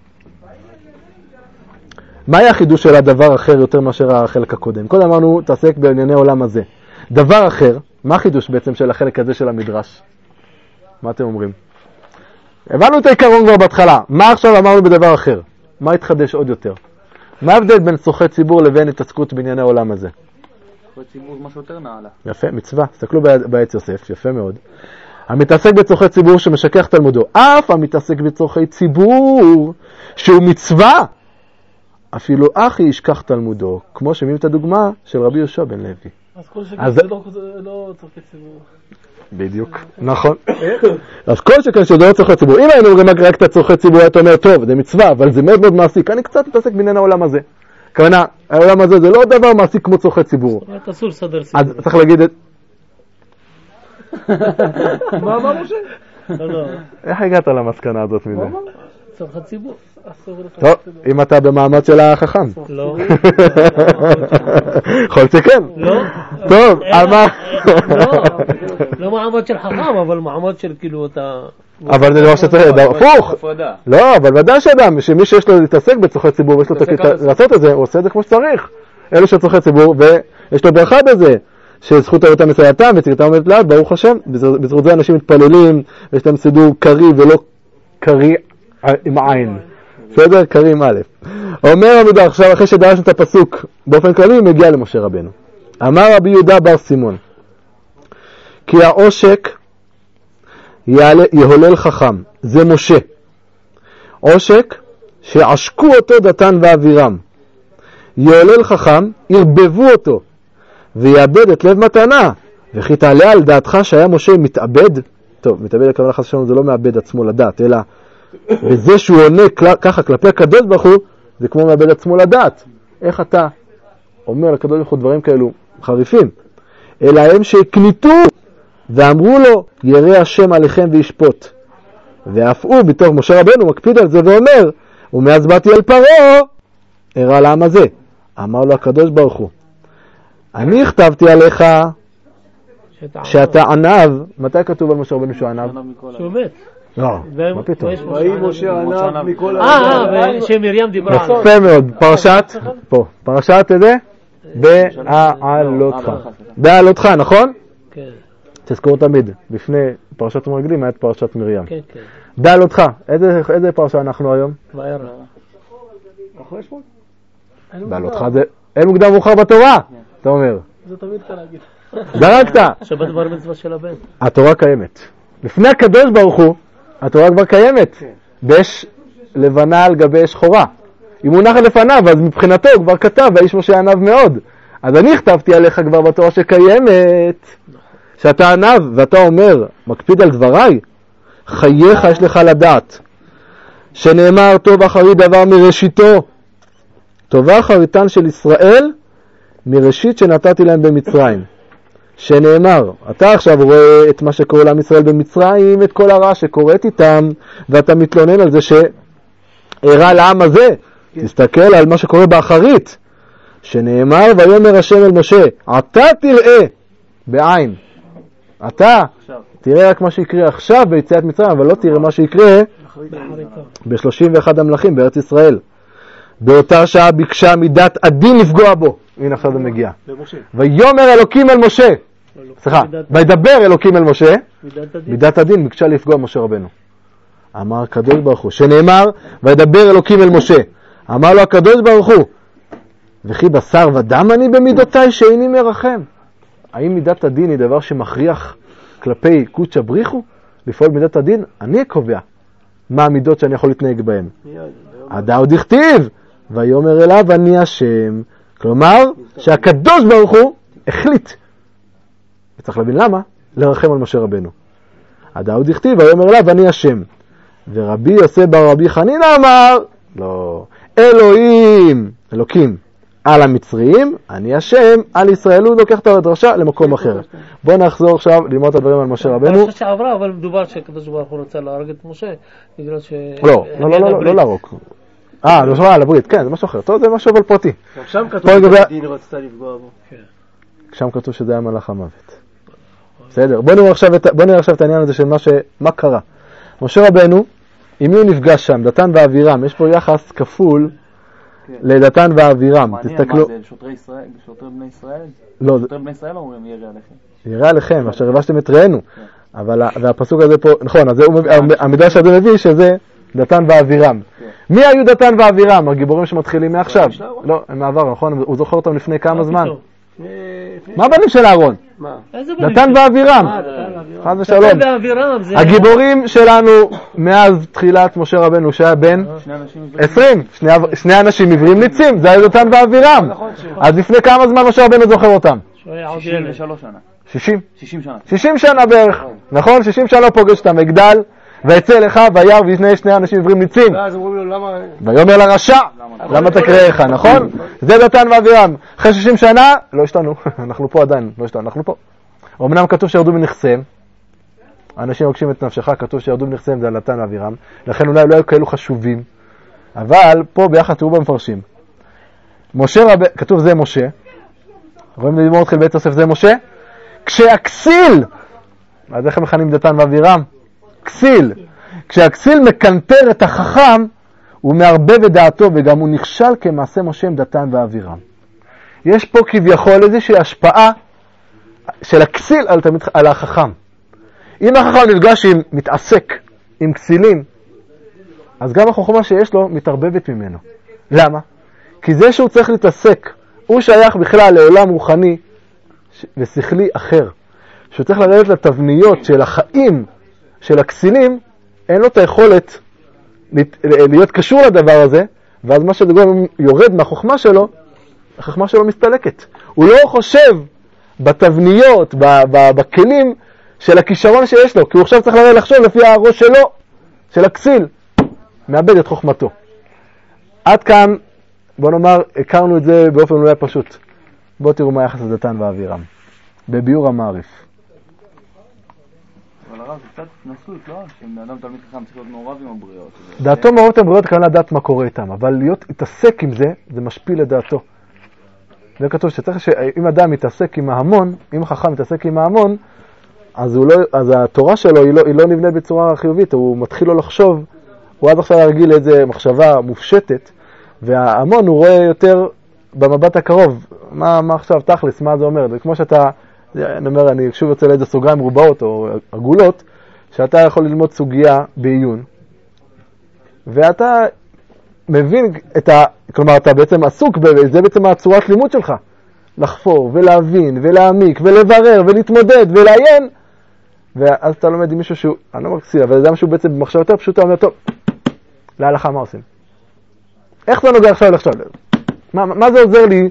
מה היה החידוש של הדבר אחר יותר מאשר החלק הקודם? קודם אמרנו, תעסק בענייני עולם הזה. דבר אחר, מה החידוש בעצם של החלק הזה של המדרש? מה אתם אומרים? הבנו את העיקרון כבר בהתחלה. מה עכשיו אמרנו בדבר אחר? מה התחדש עוד יותר? מה ההבדל בין צורכי ציבור לבין התעסקות בענייני העולם הזה? צורכי ציבור זה משהו יותר נעלה. יפה, מצווה. תסתכלו בעץ יוסף, יפה מאוד. המתעסק בצורכי ציבור שמשכח תלמודו. אף המתעסק בצורכי ציבור שהוא מצווה. אפילו אחי ישכח תלמודו, כמו שמעים את הדוגמה של רבי יהושע בן לוי. אז כל שכן זה לא צורכי ציבור. בדיוק, נכון. אז כל שכן שזה לא צורכי ציבור. אם היינו אומרים רק את הצורכי ציבור, אתה אומר, טוב, זה מצווה, אבל זה מאוד מאוד מעסיק. אני קצת מתעסק בעניין העולם הזה. כוונה, העולם הזה זה לא דבר מעסיק כמו צורכי ציבור. אסור לסדר ציבור. אז צריך להגיד את... מה אמר משה? איך הגעת למסקנה הזאת מזה? צורכי ציבור. טוב, אם אתה במעמד של החכם. לא. יכול שכן. לא. טוב, אבל... לא מעמד של חכם, אבל מעמד של כאילו אתה... אבל זה דבר שצריך, הפוך. לא, אבל ודאי שאדם, שמי שיש לו להתעסק בצורכי ציבור ויש לו לעשות את זה, הוא עושה את זה כמו שצריך. אלו שצורכי ציבור ויש לו ברכה בזה. שזכות אבותם מסייעתם וצריתם עומדת לעד, ברוך השם, בזכות זה אנשים מתפללים, ויש להם סידור קרי ולא קרי עם עין. בסדר? קרי עם א'. אומר רבי יהודה, עכשיו אחרי שדרשנו את הפסוק באופן כללי, מגיע למשה רבנו. אמר רבי יהודה בר סימון, כי העושק יהולל חכם, זה משה. עושק שעשקו אותו דתן ואבירם. יהולל חכם, ירבבו אותו, ויאבד את לב מתנה, וכי תעלה על דעתך שהיה משה מתאבד, טוב, מתאבד הכוונה חס שלנו, זה לא מאבד עצמו לדעת, אלא בזה שהוא עונה כל, ככה כלפי הקדוש ברוך הוא, זה כמו מאבד עצמו לדעת. איך אתה אומר לקדוש ברוך הוא דברים כאלו חריפים? אלא הם שהקניתו ואמרו לו, ירא השם עליכם וישפוט. ואף הוא בתוך משה רבנו מקפיד על זה ואומר, ומאז באתי אל פרעה, הראה לעם הזה. אמר לו הקדוש ברוך הוא, אני הכתבתי עליך שאתה ענב. מתי כתוב על משה רבנו שהוא ענב? שהוא מת. לא, מה פתאום? ויהי משה ענב מכל אה, שמרים דיברה. יפה מאוד, פרשת, פה, פרשת זה, בעלותך. בעלותך, נכון? כן. תזכרו תמיד, לפני פרשת מרגלים היה פרשת מרים. כן, כן. בעלותך, איזה פרשה אנחנו היום? בערב. בעלותך זה, אין מוקדם מאוחר בתורה, אתה אומר. זה תמיד קל להגיד. דרקת. שבת בר מצווה של הבן. התורה קיימת. לפני הקדוש ברוך הוא, התורה כבר קיימת. באש לבנה על גבי אש שחורה. היא מונחת לפניו, אז מבחינתו הוא כבר כתב, והאיש משה ענב מאוד. אז אני הכתבתי עליך כבר בתורה שקיימת, שאתה ענב, ואתה אומר, מקפיד על דבריי, חייך יש לך לדעת, שנאמר טוב אחרי דבר מראשיתו, טובה אחריתן של ישראל, מראשית שנתתי להם במצרים. שנאמר, אתה עכשיו רואה את מה שקורה לעם ישראל במצרים, את כל הרע שקורית איתם, ואתה מתלונן על זה שהרע לעם הזה. תסתכל על מה שקורה באחרית, שנאמר, ויאמר השם אל משה, אתה תראה בעין. אתה תראה רק מה שיקרה עכשיו ביציאת מצרים, אבל לא תראה מה שיקרה ב-שלושים ואחד המלכים בארץ ישראל. באותה שעה ביקשה מידת הדין לפגוע בו. הנה עכשיו זה מגיע. ויאמר אלוקים אל משה, סליחה, וידבר אלוקים אל משה, מידת הדין ביקשה לפגוע משה רבנו. אמר הקדוש ברוך הוא, שנאמר, וידבר אלוקים אל משה. אמר לו הקדוש ברוך הוא, וכי בשר ודם אני במידותיי שאיני מרחם. האם מידת הדין היא דבר שמכריח כלפי קודשא בריחו? לפעול מידת הדין? אני קובע מה המידות שאני יכול להתנהג בהן. עדה עוד הכתיב, ויאמר אליו אני השם. כלומר, שהקדוש ברוך הוא החליט, וצריך להבין למה, לרחם על משה רבנו. עדה עוד הכתיב, ויאמר אליו אני השם. ורבי יוסף בר רבי חנינא אמר, לא, אלוהים, אלוקים, על המצרים, אני השם, על ישראל. הוא לוקח את הדרשה למקום אחר. בואו נחזור עכשיו ללמוד את הדברים על משה רבנו. פרשה שעברה, אבל מדובר שהקדוש ברוך הוא רוצה להרג את משה, בגלל ש... לא, לא, לא, לא, לא להרוג. אה, לא שמע על הברית, כן, זה משהו אחר. טוב, זה משהו אבל פרטי. שם כתוב שהדין רצתה לפגוע בו. שם כתוב שזה היה מלאך המוות. בסדר, בואו נראה עכשיו את העניין הזה של מה קרה. משה רבנו, עם מי הוא נפגש שם? דתן ואבירם. יש פה יחס כפול לדתן ואבירם. מעניין, מה זה? שוטרי ישראל? שוטרי בני ישראל? לא. שוטרי בני ישראל אומרים ירא עליכם. ירא עליכם, אשר הבשתם את רענו. אבל, והפסוק הזה פה, נכון, אז המדרש הזה מביא שזה דתן ואבירם. מי היו דתן ואבירם? הגיבורים שמתחילים מעכשיו? לא, הם מעבר, נכון? הוא זוכר אותם לפני כמה זמן. מה הבנים של אהרון? דתן ואבירם. חס ושלום. הגיבורים שלנו מאז תחילת משה רבנו שהיה בן עשרים, שני אנשים עברים ניצים, זה היה דתן ואבירם. אז לפני כמה זמן משה רבנו זוכר אותם? שישים ושלוש שנה. שישים? שישים שנה. שישים שנה בערך, נכון? שישים שנה פוגש אותם, מגדל, ויצא לך וירא וישנה שני אנשים עברים ניצים. ואז אומרים לו למה... ויאמר לרשע, למה תקרא לך, נכון? זה דתן ואבירם. אחרי שישים שנה, לא השתנו, אנחנו פה עדיין, לא השתנו, אנחנו פה. אמנם כתוב שירדו מנכסיהם, אנשים מוקשים את נפשך, כתוב שירדו מנכסיהם, זה דתן ואבירם, לכן אולי לא היו כאלו חשובים, אבל פה ביחד תראו במפרשים. משה רב... כתוב זה משה, רואים ללימור התחיל בית יוסף זה משה, כשהכסיל, אז איך הם מכנים דתן ואבירם? כסיל. כשהכסיל מקנטר את החכם, הוא מערבב את דעתו, וגם הוא נכשל כמעשה משה עם דתן ואבירם. יש פה כביכול איזושהי השפעה של הכסיל על, תמיד, על החכם. אם החכם נפגש עם מתעסק, עם כסילים, אז גם החוכמה שיש לו מתערבבת ממנו. למה? כי זה שהוא צריך להתעסק, הוא שייך בכלל לעולם רוחני ושכלי אחר. שהוא צריך לרדת לתבניות של החיים של הכסילים, אין לו את היכולת להיות קשור לדבר הזה, ואז מה שדגום יורד מהחוכמה שלו, החוכמה שלו מסתלקת. הוא לא חושב בתבניות, בכלים של הכישרון שיש לו, כי הוא עכשיו צריך לרדת לחשוב לפי הראש שלו, של הכסיל, מאבד את חוכמתו. עד כאן, בוא נאמר, הכרנו את זה באופן אולי פשוט. בואו תראו מה יחס לדתן ואבירם. בביאור המעריף. אבל הרב, זה קצת נסות, לא? שאם אדם תלמיד חכם צריך להיות מעורב עם הבריות. דעתו מעורב עם הבריות, כאן לדעת מה קורה איתם, אבל להיות, להתעסק עם זה, זה משפיל לדעתו. זה כתוב שצריך שאם אדם מתעסק עם ההמון, אם החכם מתעסק עם ההמון, אז, לא, אז התורה שלו היא לא, היא לא נבנית בצורה חיובית, הוא מתחיל לו לחשוב, הוא עד עכשיו הרגיל לאיזו מחשבה מופשטת, וההמון הוא רואה יותר במבט הקרוב, מה, מה עכשיו תכלס, מה זה אומר, זה כמו שאתה, אני אומר, אני שוב יוצא לאיזה סוגריים רובעות או עגולות, שאתה יכול ללמוד סוגיה בעיון, ואתה מבין את ה... כלומר, אתה בעצם עסוק, זה בעצם הצורת לימוד שלך, לחפור ולהבין ולהעמיק ולברר ולהתמודד ולעיין, ואז אתה לומד עם מישהו שהוא, אני לא אומר כסיל, אבל זה משהו בעצם במחשב יותר פשוטה, אומר, טוב, להלכה מה עושים? איך זה נוגע עכשיו לחשוב? מה, מה זה עוזר לי?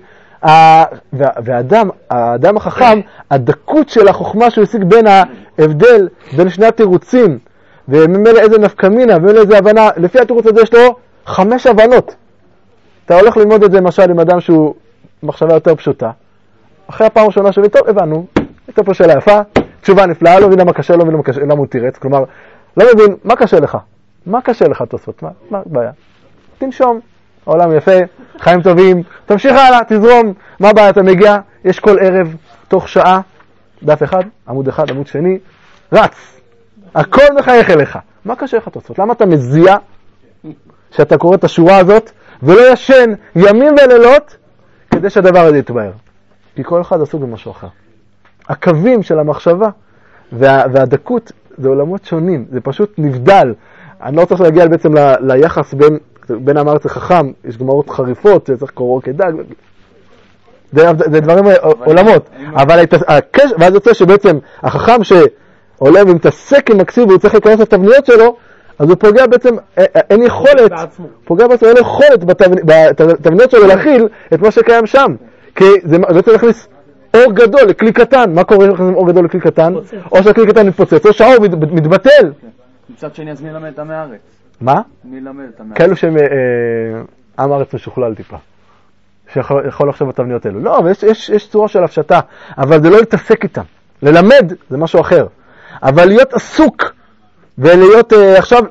והאדם, האדם החכם, הדקות של החוכמה שהוא השיג בין ההבדל, בין שני התירוצים, וממילא איזה נפקמינה, וממילא איזה הבנה, לפי התירוץ הזה יש לו חמש הבנות. אתה הולך ללמוד את זה למשל עם אדם שהוא מחשבה יותר פשוטה. אחרי הפעם הראשונה שלי, טוב, הבנו, הייתה פה שאלה יפה, תשובה נפלאה, לא מבין למה קשה, לא מבין למה הוא תירץ, כלומר, לא מבין, מה קשה לך? מה קשה לך תוספות? מה, מה בעיה? תנשום, העולם יפה, חיים טובים, תמשיך הלאה, תזרום, מה בעיה? אתה מגיע, יש כל ערב, תוך שעה, דף אחד, עמוד אחד, עמוד שני, רץ, הכל מחייך אליך. מה קשה לך תוספות? למה אתה מזיע שאתה קורא את השורה הזאת, ולא ישן ימים ולילות, כדי שהדבר הזה יתבהר? כי כל אחד עסוק במשהו אחר. הקווים של המחשבה וה, והדקות זה עולמות שונים, זה פשוט נבדל. אני לא רוצה להגיע בעצם ל, ליחס בין, בין המארץ החכם, יש גמרות חריפות, צריך קוראו כדג, זה, זה דברים עולמות. אבל הקש, ואז יוצא שבעצם החכם שעולה ומתעסק עם הכסיל והוא צריך להיכנס לתבניות שלו, אז הוא פוגע בעצם, אין יכולת, פוגע בעצם אין יכולת בתבניות שלו להכיל את מה שקיים שם. כי זה בעצם להכניס אור גדול לכלי קטן. מה קורה אם אור גדול לכלי קטן? או שהכלי קטן מתפוצץ, או שהאור מתבטל. מצד שני, אז מי למד את עמי הארץ? מה? מי למד את עמי הארץ? כאלו שהם עם הארץ משוכלל טיפה. שיכול לחשוב בתבניות האלו. לא, אבל יש, יש, יש צורה של הפשטה, אבל זה לא להתעסק איתם. ללמד זה משהו אחר. אבל להיות עסוק ולהיות עכשיו,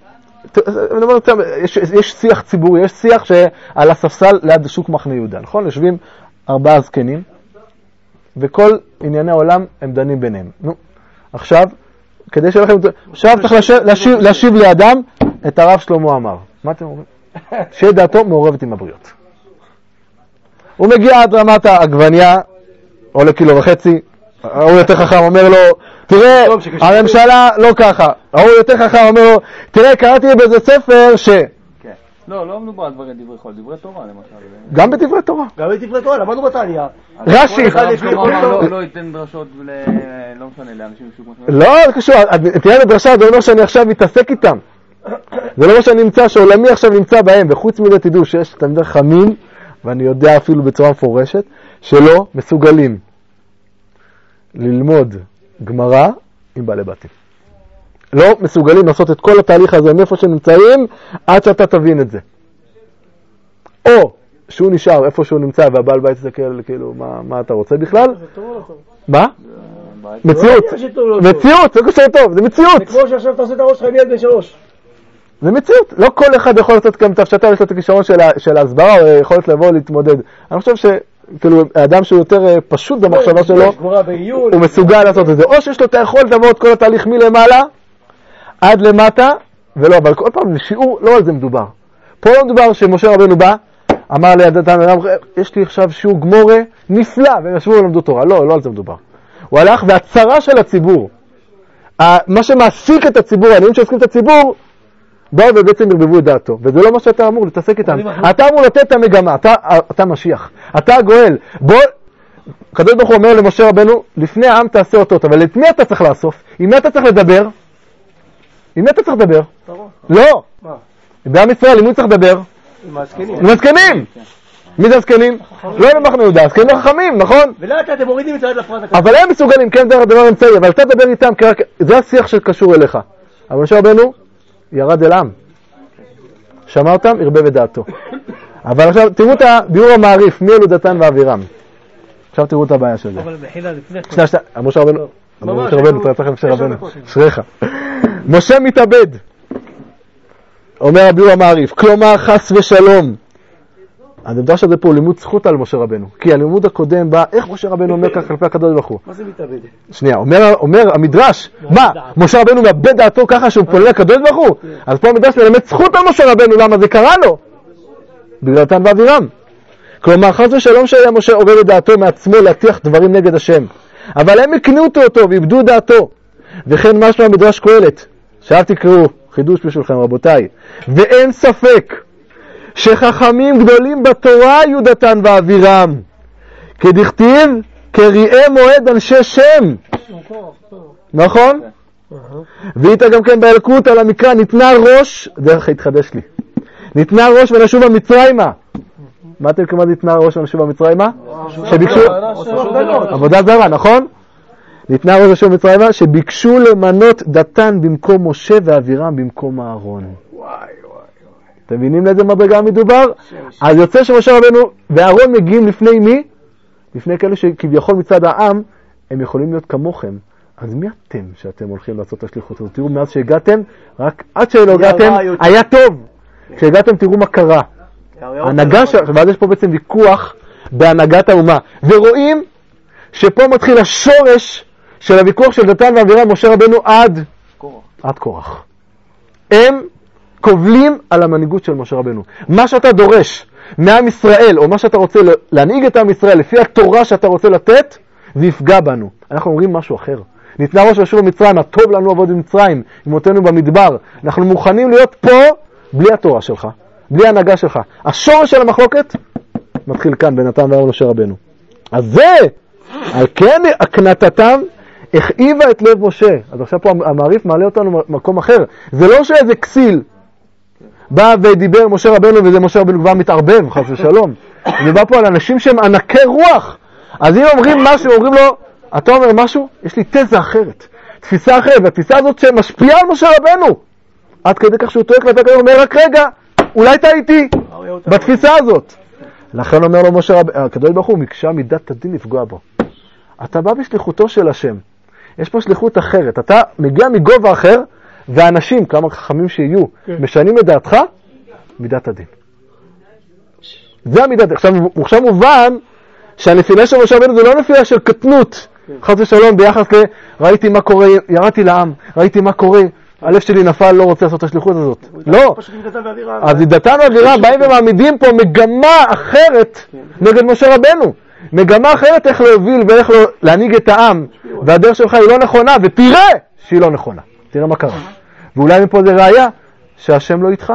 יש, יש שיח ציבורי, יש שיח שעל הספסל ליד שוק מחנה יהודה, נכון? יושבים ארבעה זקנים, וכל ענייני העולם הם דנים ביניהם. נו, עכשיו, כדי שלכם, עכשיו צריך להשיב, להשיב, להשיב לידם את הרב שלמה אמר. מה אתם אומרים? שדעתו מעורבת עם הבריות. הוא מגיע עד רמת העגבניה, עולה קילו וחצי, הוא יותר חכם, אומר לו, תראה, הממשלה לא ככה. הוא יותר חכם, אומר לו, תראה, קראתי באיזה ספר ש... לא, לא מדובר על דברי דברי חול, דברי תורה למשל. גם בדברי תורה. גם בדברי תורה, למדנו בתניא. רש"י. לא ייתן דרשות לא משנה לאנשים משהו כמו... לא, זה קשור. תראה בדרשה, זה אומר שאני עכשיו מתעסק איתם. זה לא מה שאני נמצא, שעולמי עכשיו נמצא בהם. וחוץ מזה תדעו שיש תלמידי חכמים, ואני יודע אפילו בצורה מפורשת, שלא מסוגלים ללמוד גמרא עם בעלי בתים. לא מסוגלים לעשות את כל התהליך הזה מאיפה שנמצאים עד שאתה תבין את זה. או שהוא נשאר איפה שהוא נמצא והבעל בית יסתכל כאילו מה, מה אתה רוצה בכלל? מה? מציאות. מציאות, זה קשה טוב, זה מציאות. זה כמו שעכשיו אתה עושה את הראש שלך עם ילד בשלוש. זה מציאות. לא כל אחד יכול לעשות גם את הפשטה ויש לו את הכישרון של ההסברה או יכולת לבוא להתמודד. אני חושב ש... כאילו, האדם שהוא יותר פשוט במחשבה שלו, הוא מסוגל לעשות את זה. או שיש לו את היכולת לעבור את כל התהליך מלמעלה עד למטה, ולא, אבל כל פעם לשיעור, לא על זה מדובר. פה לא מדובר שמשה רבנו בא, אמר לידתם, יש לי עכשיו שיעור גמורה נפלא, והם ישבו ולמדו תורה. לא, לא על זה מדובר. הוא הלך והצרה של הציבור, מה שמעסיק את הציבור, העניינים שעוסקים את הציבור, באו ובעצם הרבבו את דעתו, וזה לא מה שאתה אמור להתעסק איתם. אתה אמור לתת את המגמה, אתה, אתה משיח, אתה הגואל. בוא, הקדוש ברוך הוא אומר למשה רבנו, לפני העם תעשה אותות, אבל את מי אתה צריך לאסוף? עם מי אתה צריך לדבר? עם מי אתה צריך לדבר? לא. בעם ישראל, עם מי צריך לדבר? עם הזקנים. מי זה הזקנים? לא למחנה יהודה, הזקנים החכמים, נכון? ולאט אתם מורידים את היד לפרט. אבל הם מסוגלים, כן, זה הדבר אמצעי, אבל אתה תדבר איתם, זה השיח שקשור אליך. אבל משה רבנו ירד אל עם, שמע אותם, הרבה ודעתו. אבל עכשיו תראו את הביאור המעריף, מי אלו דתן ואבירם. עכשיו תראו את הבעיה של זה. אבל בחילה לפני שנייה, שנייה, משה רבנו, משה רבנו, אתה צריך משה רבנו, שריך. משה מתאבד, אומר הביאור המעריף, כלומר חס ושלום. המדרש הזה פה הוא לימוד זכות על משה רבנו, כי הלימוד הקודם בא, איך משה רבנו אומר כך כלפי הקדוש ברוך הוא? מה זה מתאבד? שנייה, אומר, אומר המדרש, מה, משה רבנו מאבד דעתו ככה שהוא פונה לקדוש ברוך הוא? אז פה המדרש מלמד זכות על משה רבנו, למה זה קרה לו? בגלל דתן ואבירם. כלומר, חס ושלום שהיה משה עורר את דעתו מעצמו להטיח דברים נגד השם, אבל הם הקניעו אותו ואיבדו דעתו. וכן משמע המדרש קהלת, שאל תקראו, חידוש בשבילכם רבותיי, ואין ספק שחכמים גדולים בתורה היו דתן ואבירם, כדכתיב קריאי מועד אנשי שם, נכון? ואיתה גם כן באלקוט על המקרא, ניתנה ראש, דרך התחדש לי, ניתנה ראש ונשובה מצרימה. מה אתם כמובן ניתנה ראש ונשובה מצרימה? שביקשו עבודה זרה, נכון? ניתנה ראש ונשובה מצרימה שביקשו למנות דתן במקום משה ואבירם במקום אהרון. אתם מבינים לאיזה מדרגה מדובר? אז יוצא שמשה רבנו ואהרון מגיעים לפני מי? לפני כאלה שכביכול מצד העם הם יכולים להיות כמוכם. אז מי אתם שאתם הולכים לעשות את השליחות הזאת? תראו, מאז שהגעתם, רק עד שלא הגעתם, היה טוב. כשהגעתם תראו מה קרה. הנהגה, ואז יש פה בעצם ויכוח בהנהגת האומה. ורואים שפה מתחיל השורש של הוויכוח של דתן ואבירם משה רבנו עד עד קורח. הם קובלים על המנהיגות של משה רבנו. מה שאתה דורש מעם ישראל, או מה שאתה רוצה להנהיג את עם ישראל לפי התורה שאתה רוצה לתת, זה יפגע בנו. אנחנו אומרים משהו אחר. ניתנה ראש ונשובה מצרים, הטוב לנו עבוד במצרים, אמותינו במדבר. אנחנו מוכנים להיות פה בלי התורה שלך, בלי ההנהגה שלך. השורש של המחלוקת מתחיל כאן בין דתן ואבירם משה רבנו. אז זה, על כן הקנטתם הכאיבה את לב משה. אז עכשיו פה המעריף מעלה אותנו במקום אחר. זה לא שאיזה כסיל בא ודיבר משה רבנו וזה משה רבנו כבר מתערבב, חס ושלום. אני בא פה על אנשים שהם ענקי רוח. אז אם אומרים משהו, אומרים לו, אתה אומר משהו? יש לי תזה אחרת, תפיסה אחרת, והתפיסה הזאת שמשפיעה על משה רבנו. עד כדי כך שהוא טועק לבקר, הוא אומר, רק רגע, אולי טעיתי בתפיסה הזאת. לכן אומר לו משה רבנו, הקדוש ברוך הוא מקשה מידת הדין לפגוע בו. אתה בא בשליחותו של השם. יש פה שליחות אחרת. אתה מגיע מגובה אחר, ואנשים, כמה חכמים שיהיו, משנים את דעתך, מידת הדין. זה המידת, עכשיו, עכשיו מובן שהנפילה של משה רבנו זה לא נפילה של קטנות, חס ושלום ביחס ל, ראיתי מה קורה, ירדתי לעם, ראיתי מה קורה, הלב שלי נפל, לא רוצה לעשות את השליחות הזאת. לא. אז דתן ואבירם באים ומעמידים פה מגמה אחרת נגד משה רבנו. מגמה אחרת איך להוביל ואיך להנהיג את העם, והדרך שלך היא לא נכונה, ותראה שהיא לא נכונה. תראה מה קרה. ואולי מפה זה ראיה שהשם לא איתך.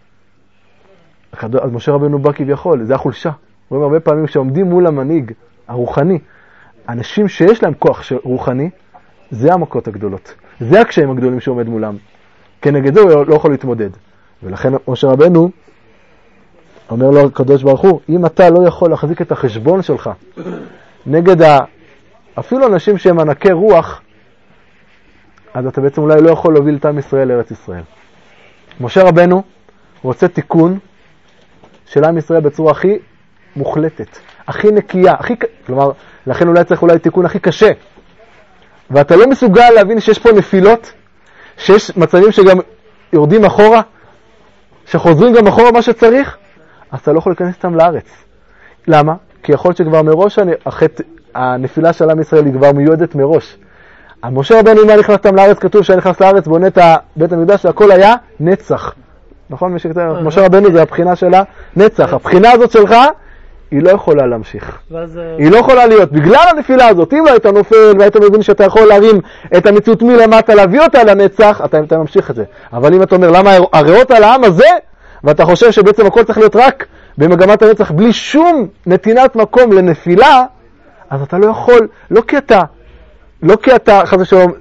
אז משה רבנו בא כביכול, זה החולשה. רואים הרבה פעמים שעומדים מול המנהיג הרוחני, אנשים שיש להם כוח רוחני, זה המכות הגדולות. זה הקשיים הגדולים שעומד מולם. כנגד זה הוא לא יכול להתמודד. ולכן משה רבנו אומר לו הקדוש ברוך הוא, אם אתה לא יכול להחזיק את החשבון שלך נגד ה... אפילו אנשים שהם ענקי רוח, אז אתה בעצם אולי לא יכול להוביל את עם ישראל לארץ ישראל. משה רבנו רוצה תיקון של עם ישראל בצורה הכי מוחלטת, הכי נקייה, הכי... כלומר, לכן אולי צריך אולי תיקון הכי קשה. ואתה לא מסוגל להבין שיש פה נפילות, שיש מצבים שגם יורדים אחורה, שחוזרים גם אחורה מה שצריך, אז אתה לא יכול להיכנס איתם לארץ. למה? כי יכול להיות שכבר מראש החטא, הנפילה של עם ישראל היא כבר מיועדת מראש. משה רבנו מה נכנס אותם לארץ, כתוב שנכנס לארץ בונה את בית המקדש, והכל היה נצח. נכון? משה רבנו זה הבחינה שלה נצח. הבחינה הזאת שלך היא לא יכולה להמשיך. ואז... היא לא יכולה להיות. בגלל הנפילה הזאת, אם לא היית נופל והיית מבין שאתה יכול להרים את המציאות מלמטה, להביא אותה לנצח, אתה, אתה ממשיך את זה. אבל אם אתה אומר, למה הריאות על העם הזה, ואתה חושב שבעצם הכל צריך להיות רק במגמת הנצח, בלי שום נתינת מקום לנפילה, אז אתה לא יכול, לא כי אתה, לא כי אתה, חס ושלום,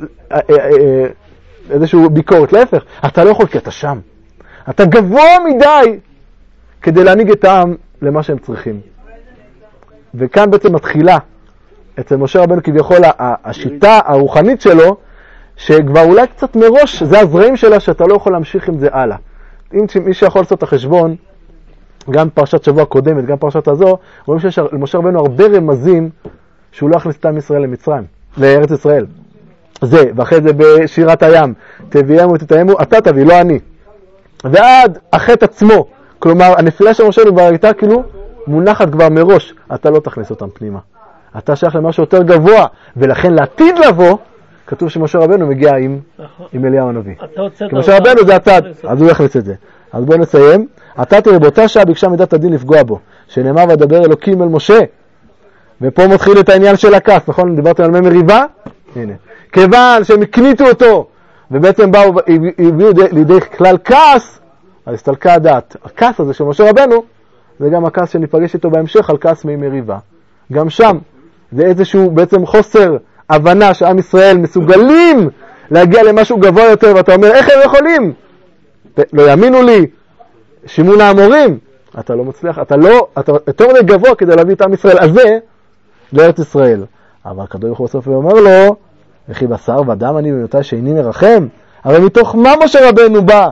איזשהו ביקורת, להפך, אתה לא יכול כי אתה שם. אתה גבוה מדי כדי להנהיג את העם למה שהם צריכים. וכאן בעצם מתחילה אצל משה רבנו כביכול השיטה הרוחנית שלו, שכבר אולי קצת מראש, זה הזרעים שלה שאתה לא יכול להמשיך עם זה הלאה. אם מי שיכול לעשות את החשבון, גם פרשת שבוע קודמת, גם פרשת הזו, רואים שיש למשה רבנו הרבה רמזים שהוא לא הכניס את עם ישראל למצרים, לארץ ישראל. זה, ואחרי זה בשירת הים, תביאמו ותתאמו, אתה תביא, לא אני. ועד החטא עצמו, כלומר, הנפילה של משה כבר הייתה כאילו מונחת כבר מראש, אתה לא תכניס אותם פנימה. אתה שייך למשהו יותר גבוה, ולכן לעתיד לבוא, כתוב שמשה רבנו מגיע עם, עם אליהו הנביא. כי משה רבנו זה הצד, אז הוא יכניס את זה. אז בואו נסיים. אתה תראה, באותה שעה ביקשה מידת הדין לפגוע בו, שנאמר ודבר אלוקים אל משה. ופה מתחיל את העניין של הכעס, נכון? דיברתם על מי מריבה? הנה. כיוון שהם הקניתו אותו, ובעצם באו, הביאו לידי כלל כעס, אז הסתלקה הדעת. הכעס הזה של משה רבנו, זה גם הכעס שניפגש איתו בהמשך על כעס מי מריבה. גם שם, זה איזשהו בעצם חוסר הבנה שעם ישראל מסוגלים להגיע למשהו גבוה יותר, ואתה אומר, איך הם יכולים? לא יאמינו לי, שימון האמורים. אתה לא מצליח, אתה לא, אתה יותר מדי גבוה כדי להביא את עם ישראל הזה לארץ ישראל. אבל הקדוש ברוך הוא בסוף אומר לו, וכי בשר ודם אני במתי שאיני מרחם. אבל מתוך מה משה רבנו בא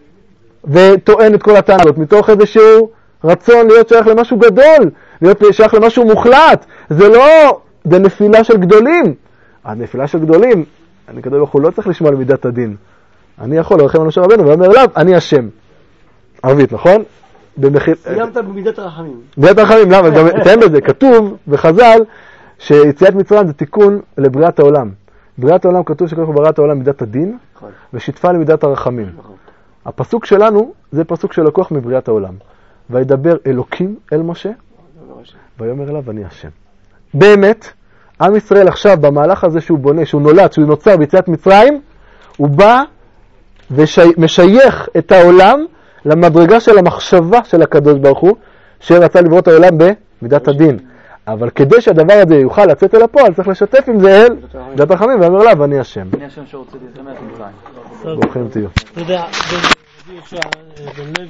וטוען את כל הטענה הזאת? מתוך איזשהו רצון להיות שייך למשהו גדול, להיות שייך למשהו מוחלט. זה לא בנפילה של גדולים. הנפילה של גדולים, אני הקדוש ברוך הוא לא צריך לשמוע למידת הדין. אני יכול לרחם על משה רבנו ואומר אליו, אני השם. ערבית, נכון? סיימת במידת הרחמים. מידת הרחמים, למה? גם תאם בזה, כתוב בחז"ל שיציאת מצרים זה תיקון לבריאת העולם. בריאת העולם כתוב שכך בריאת העולם מידת הדין, ושיתפה למידת הרחמים. הפסוק שלנו זה פסוק של לקוח מבריאת העולם. וידבר אלוקים אל משה, ויאמר אליו אני השם. באמת, עם ישראל עכשיו במהלך הזה שהוא בונה, שהוא נולד, שהוא נוצר ביציאת מצרים, הוא בא ומשייך את העולם למדרגה של המחשבה של הקדוש ברוך הוא, שרצה לברוא את העולם במידת הדין. אבל כדי שהדבר הזה יוכל לצאת אל הפועל, צריך לשתף עם זה אל מידת הרחמים, ואומר לה, ואני השם. אני השם שרוצה להתאמץ מצרים. ברוכים תהיו. אתה יודע, בן לוי